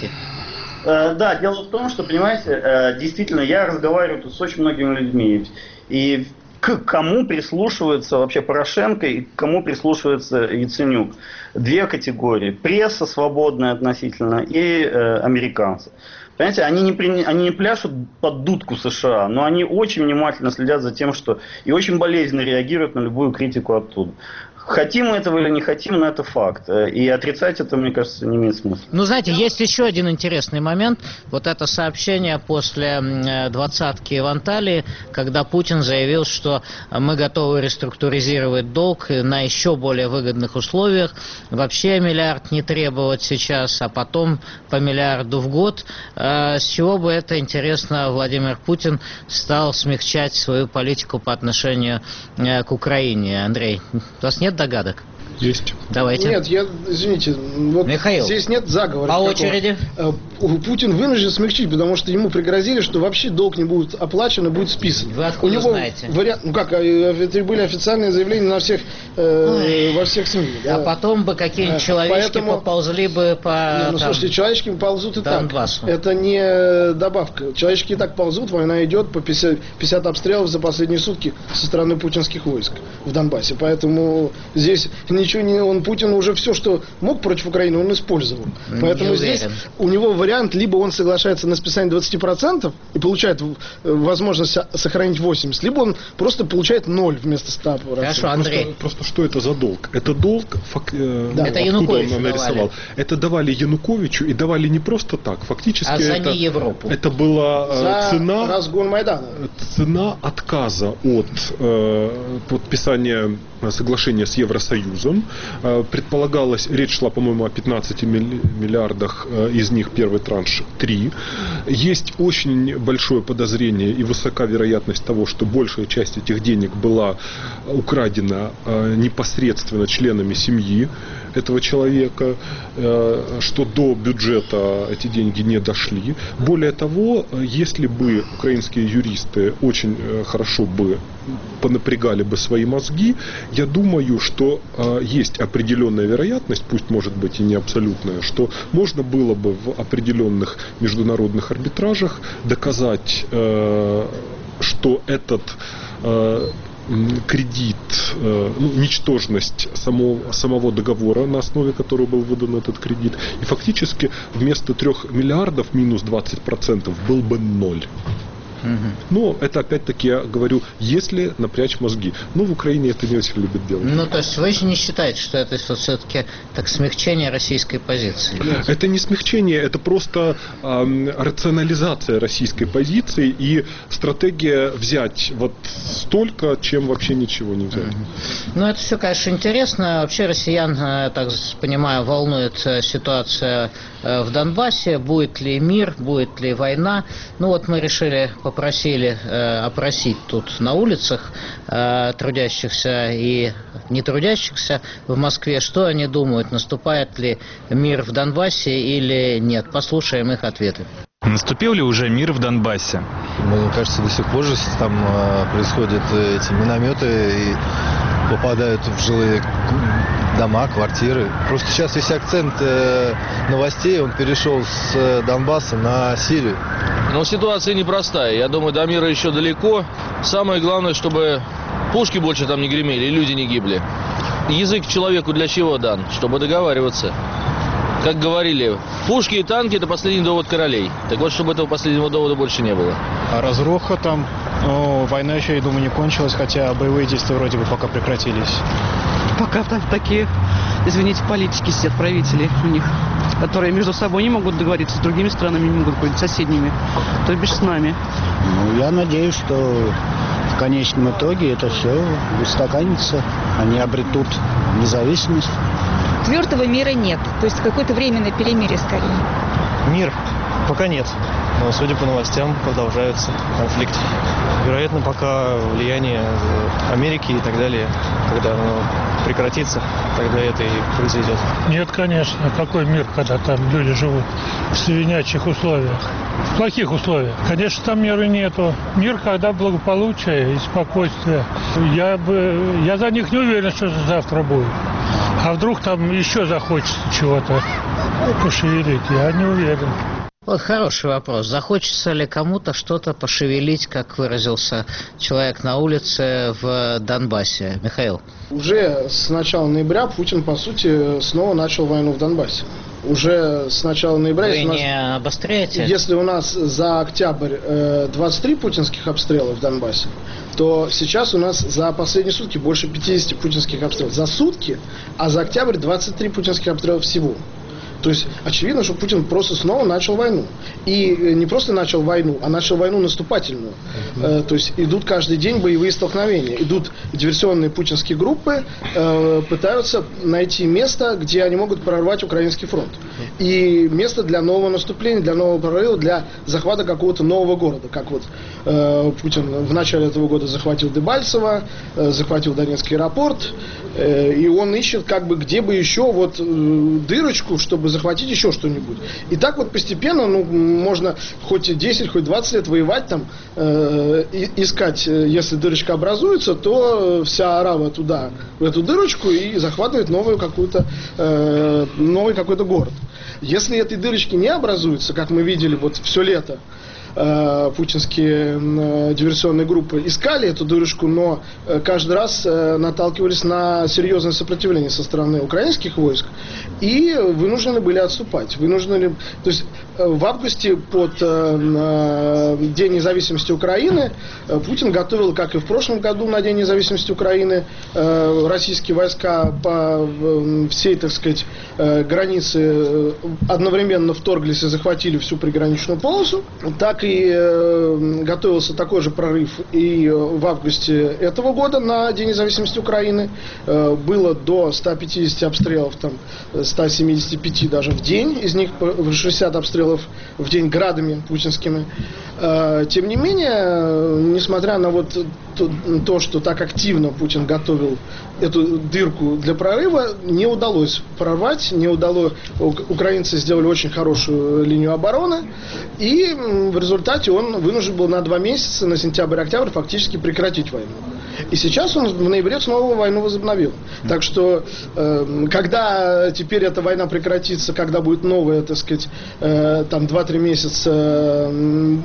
Да, дело в том, что, понимаете, действительно, я разговариваю тут с очень многими людьми, и к кому прислушивается вообще Порошенко и к кому прислушивается Яценюк. Две категории. Пресса свободная относительно и э, американцы. Понимаете, они не, при, они не пляшут под дудку США, но они очень внимательно следят за тем, что и очень болезненно реагируют на любую критику оттуда. Хотим мы этого или не хотим, но это факт. И отрицать это, мне кажется, не имеет смысла. Ну, знаете, есть еще один интересный момент. Вот это сообщение после двадцатки в Анталии, когда Путин заявил, что мы готовы реструктуризировать долг на еще более выгодных условиях. Вообще миллиард не требовать сейчас, а потом по миллиарду в год. С чего бы это, интересно, Владимир Путин стал смягчать свою политику по отношению к Украине? Андрей, у вас нет догадок? Есть. Давайте. Нет, я, извините, вот Михаил, здесь нет заговора. по очереди. Путин вынужден смягчить, потому что ему пригрозили, что вообще долг не будет оплачен и будет списан. Вы откуда У него знаете? Вариант, ну как, это были официальные заявления на всех, э, во всех СМИ. Да? А потом бы какие-нибудь человечки Поэтому, поползли бы по... Не, ну, там, слушайте, человечки ползут и Донбассу. так. Это не добавка. Человечки и так ползут, война идет, по пятьдесят, пятьдесят обстрелов за последние сутки со стороны путинских войск в Донбассе. Поэтому здесь ничего не... Он, Путин уже все, что мог против Украины, он использовал. Не Поэтому уверен. здесь у него вариант, либо он соглашается на списание двадцать процентов и получает возможность сохранить восемьдесят процентов, либо он просто получает ноль вместо ста процентов. Хорошо, Андрей. Просто, просто что это за долг? Это долг, фак, э, да. ну, Это откуда Януковичу он нарисовал? давали. Это давали Януковичу и давали не просто так. Фактически А за это, не Европу. это была э, За цена, разгон Майдана. цена отказа от э, подписания соглашения с Евросоюзом. Э, предполагалось, речь шла, по-моему, о пятнадцати миллиардах, э, из них первый транш три. Есть очень большое подозрение и высока вероятность того, что большая часть этих денег была украдена э, непосредственно членами семьи этого человека, э, что до бюджета эти деньги не дошли. Более того, если бы украинские юристы очень э, хорошо бы понапрягали бы свои мозги, я думаю, что э, есть определенная вероятность, пусть может быть и не абсолютная, что можно было бы в определенных международных арбитражах доказать, э, что этот э, кредит, э, ну, ничтожность самого, самого договора, на основе которого был выдан этот кредит, и фактически вместо трех миллиардов минус двадцать процентов был бы ноль. Но это опять-таки я говорю, если напрячь мозги. Но в Украине это не очень любят делать. Ну, то есть вы же не считаете, что это все-таки так смягчение российской позиции? Это не смягчение, это просто э, рационализация российской позиции и стратегия взять вот столько, чем вообще ничего не взять. Ну, это все, конечно, интересно. Вообще россиян, я так понимаю, волнует ситуация в Донбассе. Будет ли мир, будет ли война? Ну, вот мы решили, попросили э, опросить тут на улицах э, трудящихся и не трудящихся в Москве, что они думают, наступает ли мир в Донбассе или нет. Послушаем их ответы. Наступил ли уже мир в Донбассе? Мне кажется, до сих пор же там э, происходят эти минометы и попадают в жилые дома, квартиры. Просто сейчас весь акцент э, новостей, он перешел с э, Донбасса на Сирию. Но ситуация непростая. Я думаю, до мира еще далеко. Самое главное, чтобы пушки больше там не гремели и люди не гибли. Язык человеку для чего дан? Чтобы договариваться. Как говорили, пушки и танки – это последний довод королей. Так вот, чтобы этого последнего довода больше не было. А разруха там, ну, война еще, я думаю, не кончилась, хотя боевые действия вроде бы пока прекратились. Пока там такие извините, политики сидят, правители у них, которые между собой не могут договориться, с другими странами не могут договориться, соседними, то бишь с нами. Ну, я надеюсь, что в конечном итоге это все устаканится, они обретут независимость. Твердого мира нет, то есть какое-то временное перемирие скорее. Мир пока нет, но, судя по новостям, продолжается конфликт. Вероятно, пока влияние Америки и так далее, когда оно прекратится, тогда это и произойдет. Нет, конечно. Какой мир, когда там люди живут в свинячьих условиях, в плохих условиях? Конечно, там мира нету. Мир, когда благополучие и спокойствие. Я бы, я за них не уверен, что завтра будет. А вдруг там еще захочется чего-то пошевелить? Я не уверен. Вот хороший вопрос. Захочется ли кому-то что-то пошевелить, как выразился человек на улице в Донбассе? Михаил. Уже с начала ноября Путин, по сути, снова начал войну в Донбассе. Уже с начала ноября... Вы нас, не обостряете? Если у нас за октябрь э, двадцать три путинских обстрела в Донбассе, то сейчас у нас за последние сутки больше пятидесяти путинских обстрелов. За сутки, а за октябрь двадцать три путинских обстрела всего. То есть очевидно, что Путин просто снова начал войну. И не просто начал войну, а начал войну наступательную. Uh-huh. То есть идут каждый день боевые столкновения. Идут диверсионные путинские группы, пытаются найти место, где они могут прорвать украинский фронт. И место для нового наступления, для нового прорыва, для захвата какого-то нового города. Как вот Путин в начале этого года захватил Дебальцево, захватил Донецкий аэропорт. И он ищет, как бы, где бы еще вот дырочку, чтобы захватить еще что-нибудь. И так вот постепенно, ну, можно хоть десять, хоть двадцать лет воевать там, э, искать, если дырочка образуется, то вся арава туда, в эту дырочку, и захватывает новую какую-то, э, новый какой-то город. Если этой дырочки не образуется, как мы видели вот все лето, путинские диверсионные группы искали эту дырочку, но каждый раз наталкивались на серьезное сопротивление со стороны украинских войск и вынуждены были отступать. Вынуждены, то есть в августе под День независимости Украины Путин готовил, как и в прошлом году на День независимости Украины, российские войска по всей, так сказать, границе одновременно вторглись и захватили всю приграничную полосу. Так и э, готовился такой же прорыв и в августе этого года на День независимости Украины. Э, было до ста пятидесяти обстрелов, там, ста семидесяти пяти даже в день, из них шестьдесят обстрелов в день градами путинскими. Э, тем не менее, несмотря на вот то, то, что так активно Путин готовил эту дырку для прорыва, не удалось прорвать, не удалось. Украинцы сделали очень хорошую линию обороны, и в результате он вынужден был на два месяца, на сентябрь-октябрь, фактически прекратить войну. И сейчас он в ноябре снова войну возобновил. Так что, э, когда теперь эта война прекратится, когда будет новая, так сказать, э, там два-три месяца э,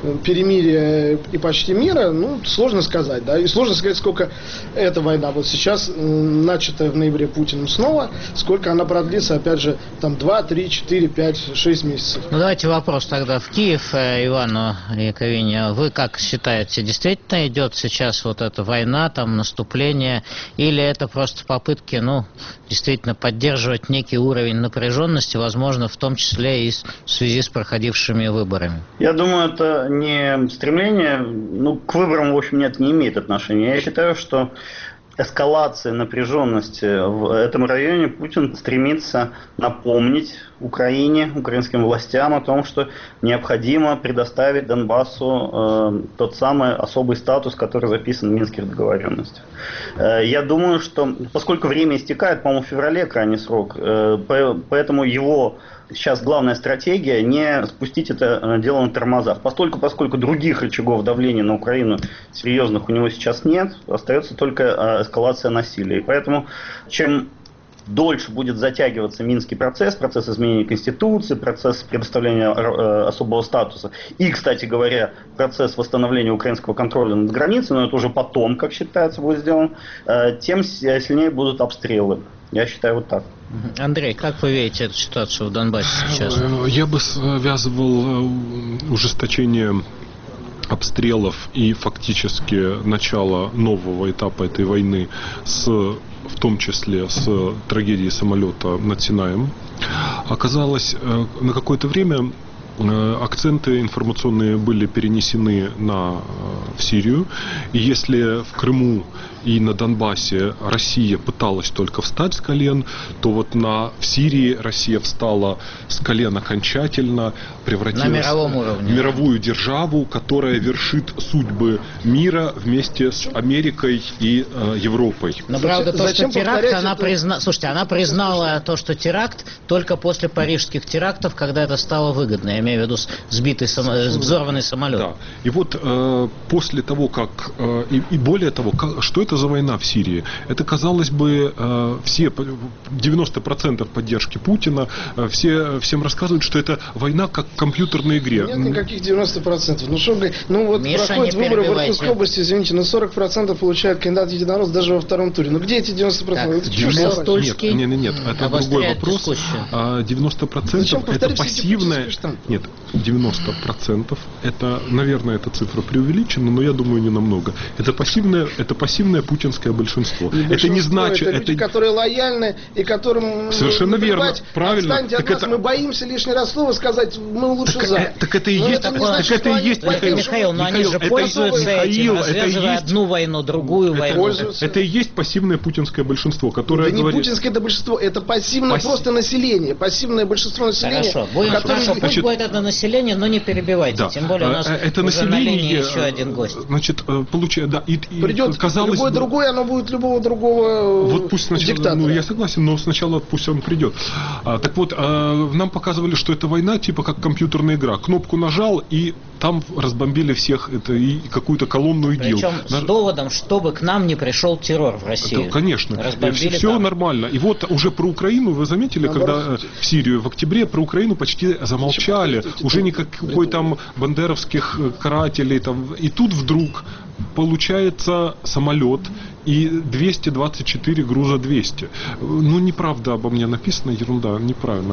перемирия и почти мира, ну, сложно сказать, да, и сложно сказать, сколько эта война, вот сейчас, э, начатая в ноябре Путиным снова, сколько она продлится, опять же, там два, три, четыре, пять, шесть месяцев. Ну, давайте вопрос тогда в Киев, Ивану Яковине. Вы как считаете, действительно идет сейчас вот эта война, война, там, наступление, или это просто попытки, ну, действительно поддерживать некий уровень напряженности, возможно, в том числе и в связи с проходившими выборами? Я думаю, это не стремление, ну, к выборам, в общем, нет, не имеет отношения. Я считаю, что эскалация напряженности в этом районе Путин стремится напомнить Украине, украинским властям о том, что необходимо предоставить Донбассу э, тот самый особый статус, который записан в Минских договоренностях. Э, я думаю, что поскольку время истекает, по-моему, в феврале крайний срок, э, поэтому его сейчас главная стратегия не спустить это дело на тормозах. Поскольку, поскольку других рычагов давления на Украину серьезных у него сейчас нет, остается только эскалация насилия. И поэтому чем дольше будет затягиваться Минский процесс, процесс изменения Конституции, процесс предоставления э, особого статуса и, кстати говоря, процесс восстановления украинского контроля над границей, но это уже потом, как считается, будет сделано, э, тем сильнее будут обстрелы. Я считаю вот так. Андрей, как вы видите эту ситуацию в Донбассе сейчас? Я бы связывал ужесточение обстрелов и фактически начало нового этапа этой войны, с, в том числе с трагедией самолета над Синаем, оказалось, на какое-то время акценты информационные были перенесены на, в Сирию. И если в Крыму и на Донбассе Россия пыталась только встать с колен, то вот на, в Сирии Россия встала с колен окончательно, превратилась на мировом уровне. в мировую державу, которая вершит судьбы мира вместе с Америкой и э, Европой. Но правда, то, что теракт, она это... призна... Слушайте, она признала то, что теракт только после парижских терактов, когда это стало выгодно. Я имею в виду сбитый, само... взорванный самолет. Да. И вот э, после того, как... Э, и, и более того, как, что это за война в Сирии? Это, казалось бы, э, все девяносто процентов поддержки Путина, э, все, всем рассказывают, что это война как в компьютерной игре. Нет никаких девяносто процентов. Ну, что, ну вот Миша, проходят выборы в Иркутской области, извините, но сорок процентов получает кандидат единорос даже во втором туре. Ну где эти девяносто процентов? Так, это девяносто... Нет, нет, нет, нет, это другой вопрос. Дискуссию. девяносто процентов это пассивная... Нет, девяносто процентов это, наверное, эта цифра преувеличена, но я думаю, не намного. Это пассивное, это пассивное путинское большинство. Не это не значит... Это люди, это... которые лояльны и которым... Совершенно верно, правильно. Отстаньте от нас, это... мы боимся лишний раз слова сказать, мы лучше так, за. Так это и но есть, это так, так это и есть, Михаил. Михаил, но они же это, пользуются это, этим, Михаил, развязывая это одну войну, другую это, войну. Это, это и есть пассивное путинское большинство, которое да говорит... не путинское это большинство, это пассивное Пасс... просто население, пассивное большинство населения. Хорошо, будем, которое... хорошо, пусть значит, будет это население, но не перебивайте, да. Тем более у нас это уже на линии население, еще один гость. Значит, получает, да, и, и придет казалось любое бы, другое, оно будет любого другого вот пусть сначала, диктатора. Ну, я согласен, но сначала пусть он придет. А, так вот, а, нам показывали, что это война типа как компьютерная игра. Кнопку нажал, и там разбомбили всех, это и какую-то колонну ИГИЛ. Причем с доводом, чтобы к нам не пришел террор в Россию. Это, конечно, разбомбили все там. Нормально. И вот уже про Украину, вы заметили, Наоборот. когда в Сирию в октябре про Украину почти замолчали. Уже никакой там бандеровских карателей. Там. И тут вдруг получается самолет и двести двадцать четыре груза двести. Ну, неправда обо мне написано, ерунда, неправильно.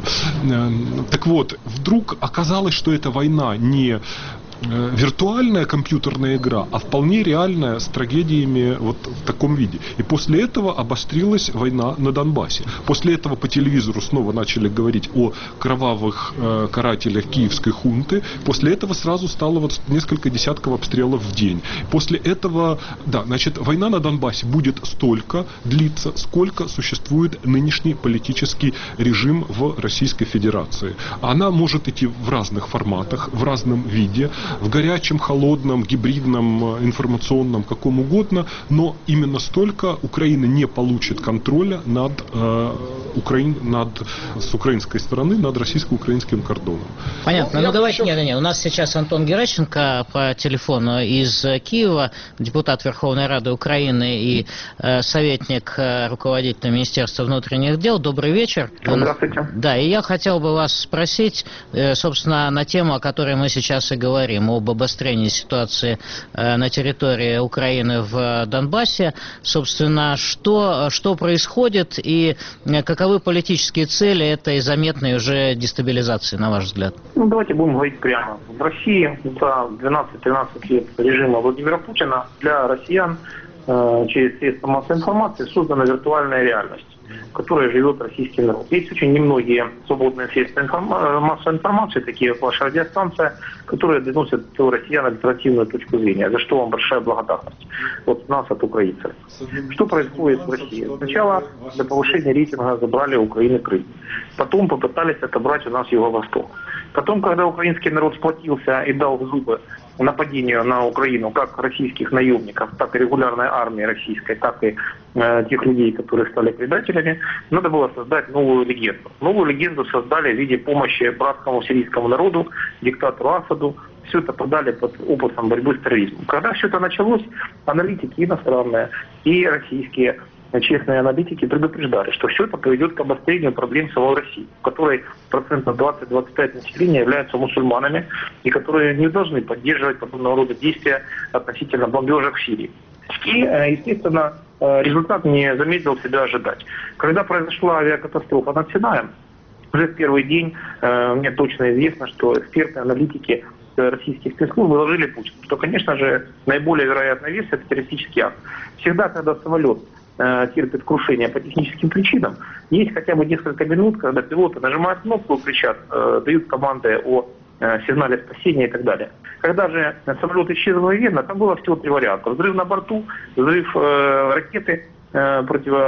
Так вот, вдруг оказалось, что эта война не виртуальная компьютерная игра, а вполне реальная, с трагедиями вот в таком виде. И после этого обострилась война на Донбассе. После этого по телевизору снова начали говорить о кровавых э, карателях киевской хунты. После этого сразу стало вот несколько десятков обстрелов в день. После этого, да, значит, война на Донбассе будет столько длиться, сколько существует нынешний политический режим в Российской Федерации. Она может идти в разных форматах, в разном виде, в горячем, холодном, гибридном, информационном, каком угодно, но именно столько Украина не получит контроля над, э, Украин, над с украинской стороны, над российско-украинским кордоном. Понятно. Ну, ну давайте, еще... нет, нет, у нас сейчас Антон Геращенко по телефону из Киева, депутат Верховной Рады Украины и э, советник э, руководителя Министерства внутренних дел. Добрый вечер. Здравствуйте. Да, и я хотел бы вас спросить, э, собственно, на тему, о которой мы сейчас и говорим, об обострении ситуации э, на территории Украины в Донбассе. Собственно, что, что происходит и э, каковы политические цели этой заметной уже дестабилизации, на ваш взгляд? Ну, давайте будем говорить прямо. В России за двенадцать-тринадцать лет режима Владимира Путина для россиян э, через средства массовой информации создана виртуальная реальность, в которой живет российский народ. Есть очень немногие свободные средства информ... массовой информации, такие как ваша радиостанция, которые доносят до россиян альтернативную точку зрения, за что вам большая благодарность от нас, от украинцев. Что происходит в России? Сначала для повышения рейтинга забрали у Украины Крым. Потом попытались отобрать у нас Юго-Восток. Потом, когда украинский народ сплотился и дал в зубы нападению на Украину как российских наемников, так и регулярной армии российской, так и э, тех людей, которые стали предателями, надо было создать новую легенду. Новую легенду создали в виде помощи братскому сирийскому народу, диктатору Асаду. Все это подали под опытом борьбы с терроризмом. Когда все это началось, аналитики иностранные и российские, честные аналитики предупреждали, что все это приведет к обострению проблем самой России, в которой процентов двадцать-двадцать пять населения являются мусульманами и которые не должны поддерживать подобного рода действия относительно бомбежек в Сирии. И, естественно, результат не замедлил себя ожидать. Когда произошла авиакатастрофа над Синаем, уже в первый день э, мне точно известно, что эксперты, аналитики российских спецслужб доложили Путину, то, конечно же, наиболее вероятная версия – это террористический акт. Всегда, когда самолет э, терпит крушение по техническим причинам, есть хотя бы несколько минут, когда пилоты нажимают кнопку, кричат, э, дают команды о э, сигнале спасения и так далее. Когда же самолет исчез мгновенно, там было всего три варианта. Взрыв на борту, взрыв э, ракеты э,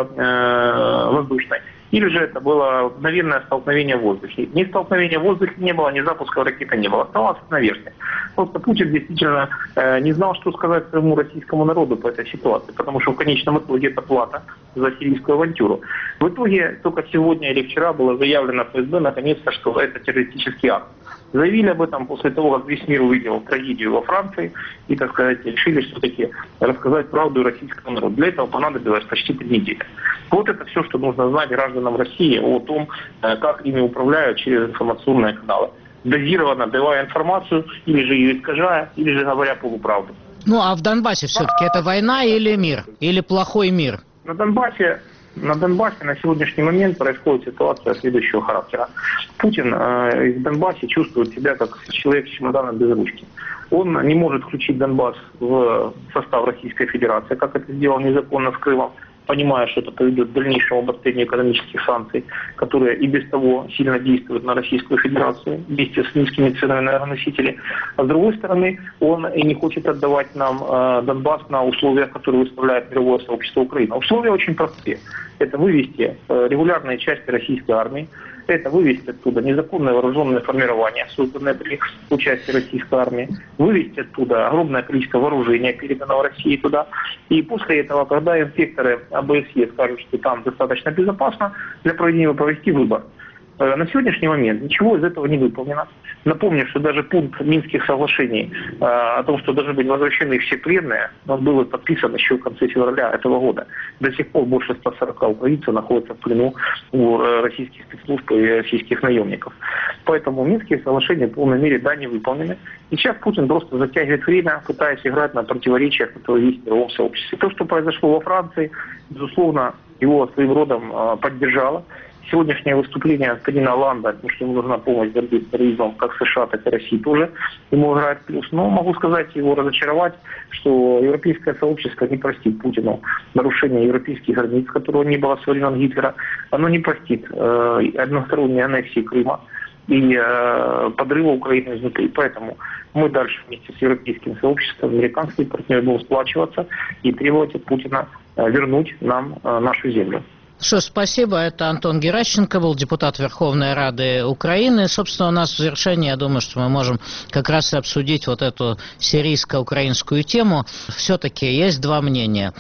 противовоздушной, или же это было мгновенное столкновение в воздухе. Ни столкновения в воздухе не было, ни запуска ракеты не было. Оставалось на версии. Просто Путин действительно э, не знал, что сказать своему российскому народу по этой ситуации, потому что в конечном итоге это плата за сирийскую авантюру. В итоге только сегодня или вчера было заявлено в ФСБ наконец-то, что это террористический акт. Заявили об этом после того, как весь мир увидел трагедию во Франции и, так сказать, решили все-таки рассказать правду российскому народу. Для этого понадобилось почти три недели. Вот это все, что нужно знать гражданам России о том, как ими управляют через информационные каналы. Дозированно давая информацию, или же ее искажая, или же говоря полуправду. Ну а в Донбассе все-таки это война или мир? Или плохой мир? На Донбассе На Донбассе на сегодняшний момент происходит ситуация следующего характера. Путин э, в Донбассе чувствует себя как человек с чемоданом без ручки. Он не может включить Донбасс в состав Российской Федерации, как это сделал незаконно с Крымом, понимая, что это приведет к дальнейшему обострению экономических санкций, которые и без того сильно действуют на Российскую Федерацию вместе с низкими ценами на энергоносители. А с другой стороны, он и не хочет отдавать нам э, Донбасс на условиях, которые выставляет мировое сообщество Украины. Условия очень простые. Это вывести э, регулярные части российской армии, это вывести оттуда незаконное вооруженное формирование, созданное при участии российской армии, вывести оттуда огромное количество вооружения, переданного России туда. И после этого, когда инспекторы ОБСЕ скажут, что там достаточно безопасно для проведения, провести выбор. На сегодняшний момент ничего из этого не выполнено. Напомню, что даже пункт Минских соглашений э, о том, что должны быть возвращены все пленные, он был подписан еще в конце февраля этого года. До сих пор больше ста сорока украинцев находятся в плену у э, российских спецслужб и российских наемников. Поэтому Минские соглашения в полной мере да, не выполнены. И сейчас Путин просто затягивает время, пытаясь играть на противоречиях, которые есть в мировом сообществе. То, что произошло во Франции, безусловно, его своим родом э, поддержало. Сегодняшнее выступление господина Олланда, потому что ему нужна помощь в борьбе с терроризмом, как США, так и России тоже ему играет плюс. Но могу сказать, его разочаровать, что европейское сообщество не простит Путину нарушение европейских границ, которого не было со времен Гитлера. Оно не простит э, односторонней аннексии Крыма и э, подрыва Украины изнутри. Поэтому мы дальше вместе с европейским сообществом, американскими партнерами будем сплачиваться и требовать от Путина э, вернуть нам э, нашу землю. Что, спасибо. Это Антон Геращенко, был депутат Верховной Рады Украины. Собственно, у нас в завершении, я думаю, что мы можем как раз и обсудить вот эту сирийско-украинскую тему. Все-таки есть два мнения,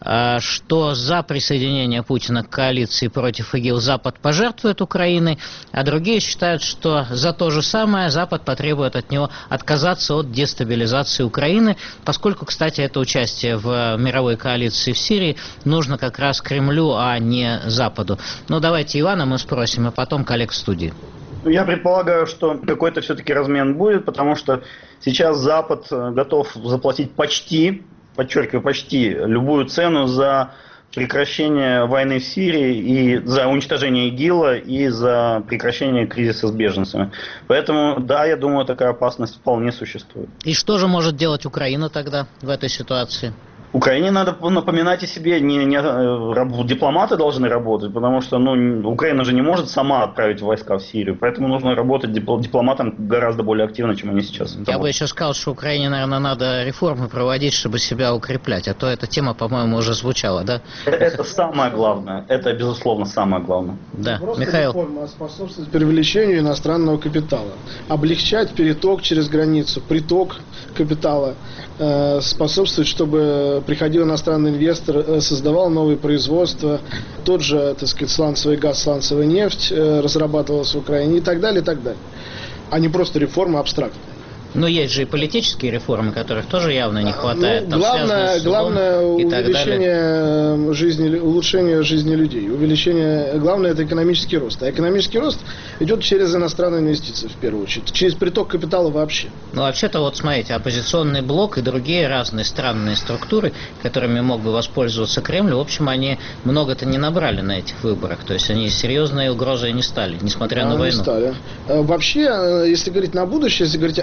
что за присоединение Путина к коалиции против ИГИЛ Запад пожертвует Украиной, а другие считают, что за то же самое Запад потребует от него отказаться от дестабилизации Украины, поскольку, кстати, это участие в мировой коалиции в Сирии нужно как раз Кремлю, а не Западу. Ну, давайте Ивана мы спросим, а потом коллег в студии. Я предполагаю, что какой-то все-таки размен будет, потому что сейчас Запад готов заплатить почти, подчеркиваю, почти любую цену за прекращение войны в Сирии и за уничтожение ИГИЛа и за прекращение кризиса с беженцами. Поэтому, да, я думаю, такая опасность вполне существует. И что же может делать Украина тогда в этой ситуации? Украине надо напоминать о себе, не, не, дипломаты должны работать, потому что ну, Украина же не может сама отправить войска в Сирию, поэтому нужно работать дипломатам гораздо более активно, чем они сейчас. Я бы еще сказал, что Украине, наверное, надо реформы проводить, чтобы себя укреплять, а то эта тема, по-моему, уже звучала, да? Это самое главное, это, безусловно, самое главное. Да, просто Михаил. Реформа, а способствовать привлечению иностранного капитала, облегчать переток через границу, приток капитала, э, способствовать, чтобы приходил иностранный инвестор, создавал новые производства, тот же, так сказать, сланцевый газ, сланцевая нефть разрабатывалась в Украине и так далее, и так далее. А не просто реформа абстрактная. Но есть же и политические реформы, которых тоже явно не хватает. Ну, главное, главное увеличение жизни, улучшение жизни людей. Увеличение, главное, это экономический рост. А экономический рост идет через иностранные инвестиции, в первую очередь. Через приток капитала вообще. Ну, вообще-то, вот смотрите, оппозиционный блок и другие разные странные структуры, которыми мог бы воспользоваться Кремль, в общем, они много-то не набрали на этих выборах. То есть они серьезной угрозой не стали, несмотря а, на войну. Не стали. Вообще, если говорить на будущее, если говорить о результатах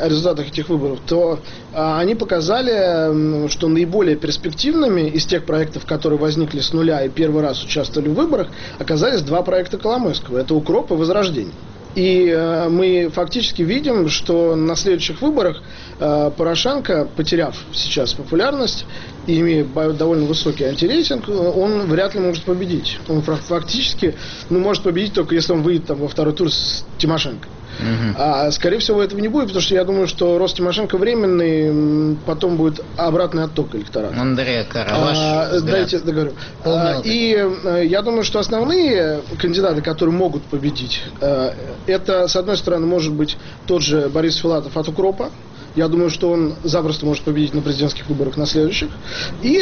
результатах этих выборов, то а, они показали, что наиболее перспективными из тех проектов, которые возникли с нуля и первый раз участвовали в выборах, оказались два проекта Коломойского. Это «Укроп» и «Возрождение». И э, мы фактически видим, что на следующих выборах э, Порошенко, потеряв сейчас популярность и имея довольно высокий антирейтинг, он вряд ли может победить. Он фактически ну, может победить только если он выйдет там, во второй тур с Тимошенко. Uh-huh. А скорее всего этого не будет, потому что я думаю, что рост Тимошенко временный, потом будет обратный отток электората. Андрея Караваш. А, дайте договорю. А, и а, я думаю, что основные кандидаты, которые могут победить, а, это, с одной стороны, может быть тот же Борис Филатов от «Укропа». Я думаю, что он запросто может победить на президентских выборах на следующих. И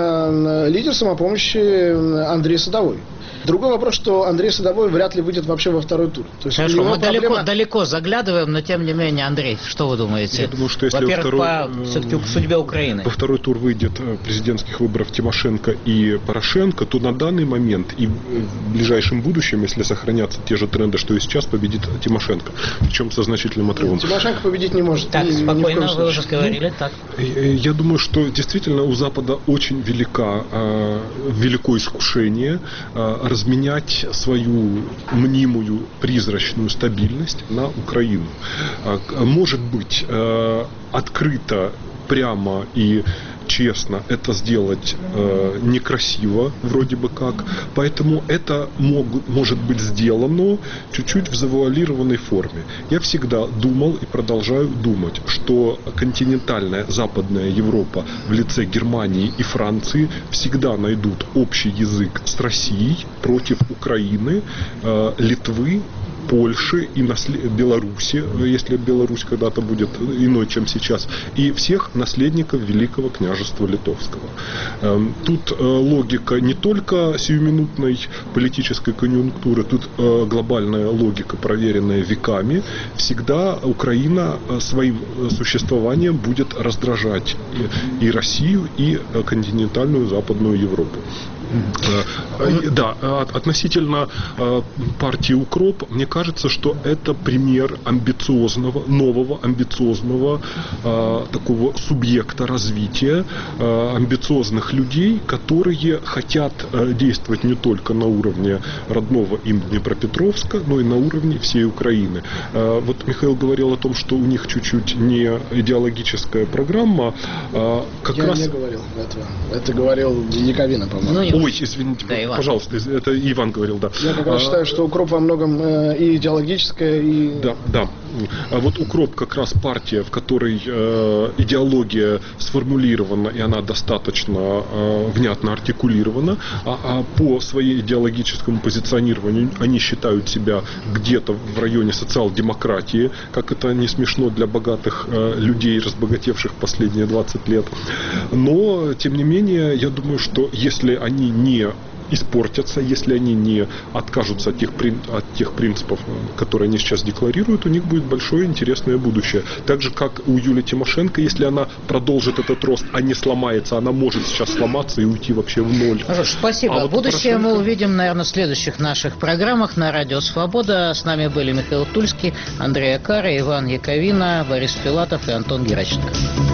а, лидер «Самопомощи» Андрей Садовой. Другой вопрос, что Андрей Садовой вряд ли выйдет вообще во второй тур. То есть Хорошо, мы проблема... далеко, далеко заглядываем, но тем не менее, Андрей, что вы думаете? Я думаю, что если Во-первых, второй, по все-таки судьбе Украины. Во второй тур выйдет президентских выборов Тимошенко и Порошенко, то на данный момент и в ближайшем будущем, если сохранятся те же тренды, что и сейчас, победит Тимошенко. Причем со значительным отрывом. Нет, Тимошенко победить не может. Так, ни, спокойно, ни вы уже говорили, так. Я думаю, что действительно у Запада очень велика, велико искушение разменять свою мнимую призрачную стабильность на Украину. Может быть, открыто, прямо и честно это сделать э, некрасиво, вроде бы как. Поэтому это мог, может быть сделано чуть-чуть в завуалированной форме. Я всегда думал и продолжаю думать, что континентальная Западная Европа в лице Германии и Франции всегда найдут общий язык с Россией против Украины, э, Литвы, Польши и наслед... Беларуси, если Беларусь когда-то будет иной, чем сейчас, и всех наследников Великого княжества Литовского. Тут логика не только сиюминутной политической конъюнктуры, тут глобальная логика, проверенная веками. Всегда Украина своим существованием будет раздражать и Россию, и континентальную Западную Европу. Да, относительно партии «Укроп», мне кажется, что это пример амбициозного, нового амбициозного такого субъекта развития, амбициозных людей, которые хотят действовать не только на уровне родного им Днепропетровска, но и на уровне всей Украины. Вот Михаил говорил о том, что у них чуть-чуть не идеологическая программа. Как Я раз... не говорил этого. Это говорил Яковина, по-моему. Ой, извините, да, пожалуйста, это Иван говорил, да. Я как раз а, считаю, что «Укроп» во многом э, и идеологическая, и... Да, да. А вот «Укроп» как раз партия, в которой э, идеология сформулирована, и она достаточно э, внятно артикулирована, а, а по своей идеологическому позиционированию они считают себя где-то в районе социал-демократии, как это не смешно для богатых э, людей, разбогатевших в последние двадцать лет. Но, тем не менее, я думаю, что если они не испортятся, если они не откажутся от тех, от тех принципов, которые они сейчас декларируют, у них будет большое интересное будущее. Так же, как у Юлии Тимошенко, если она продолжит этот рост, а не сломается, она может сейчас сломаться и уйти вообще в ноль. Хорошо, спасибо. А вот будущее Порошенко... мы увидим, наверное, в следующих наших программах на Радио Свобода. С нами были Михаил Тульский, Андрей Акара, Иван Яковина, Борис Филатов и Антон Геращенко.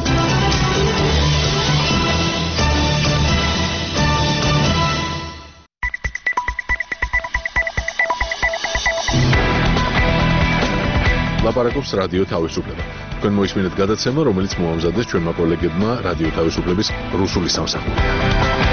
ლაპარაკობს რადიო თავისუფლება. თქვენ მოისმინეთ გადაცემა, რომელიც მოამზადეს ჩვენმა კოლეგებმა რადიო თავისუფლების რუსული სამსახური.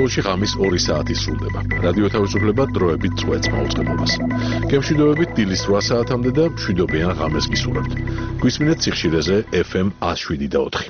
საქართველოში ღამის ორი საათი სრულდება. რადიო თავისუფლება დროებით წვეთს მაუწყებლობას. გემშვიდობებით დილის რვა საათამდე და მშვიდობიან ღამეს გისურვებთ. გვისმინეთ სიხშირეზე ეფ ემ one oh seven და four.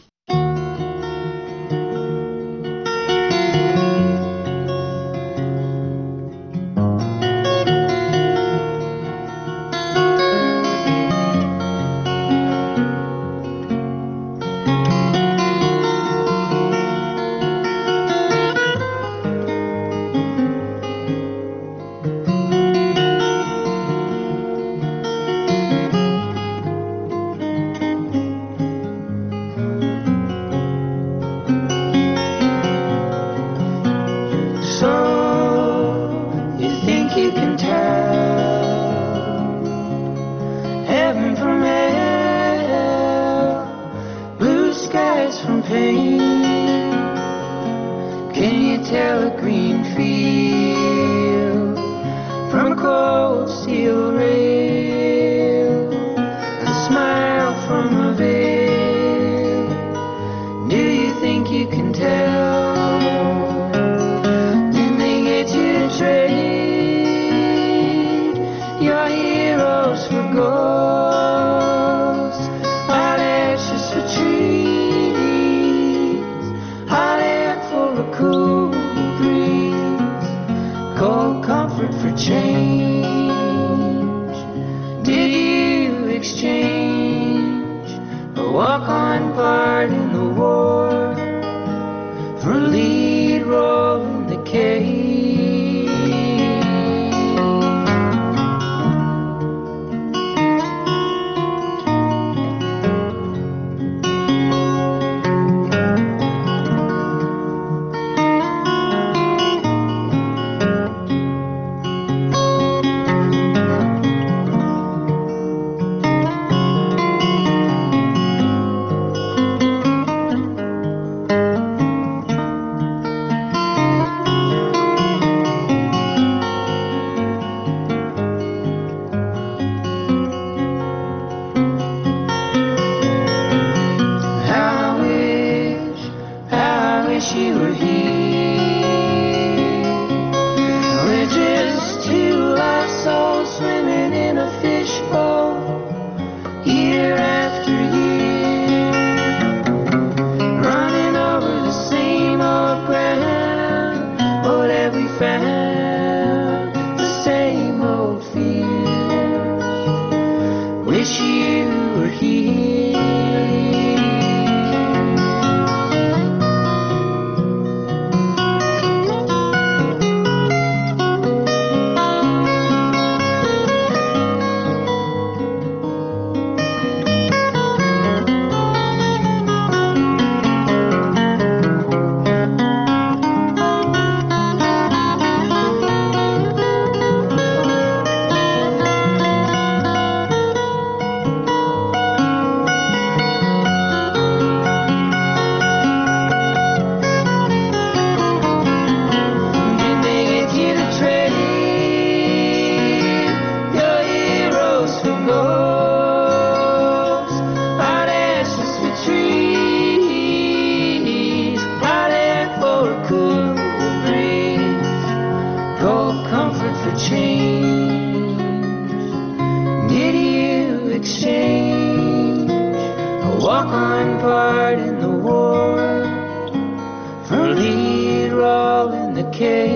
Part in the war for lead role in the case.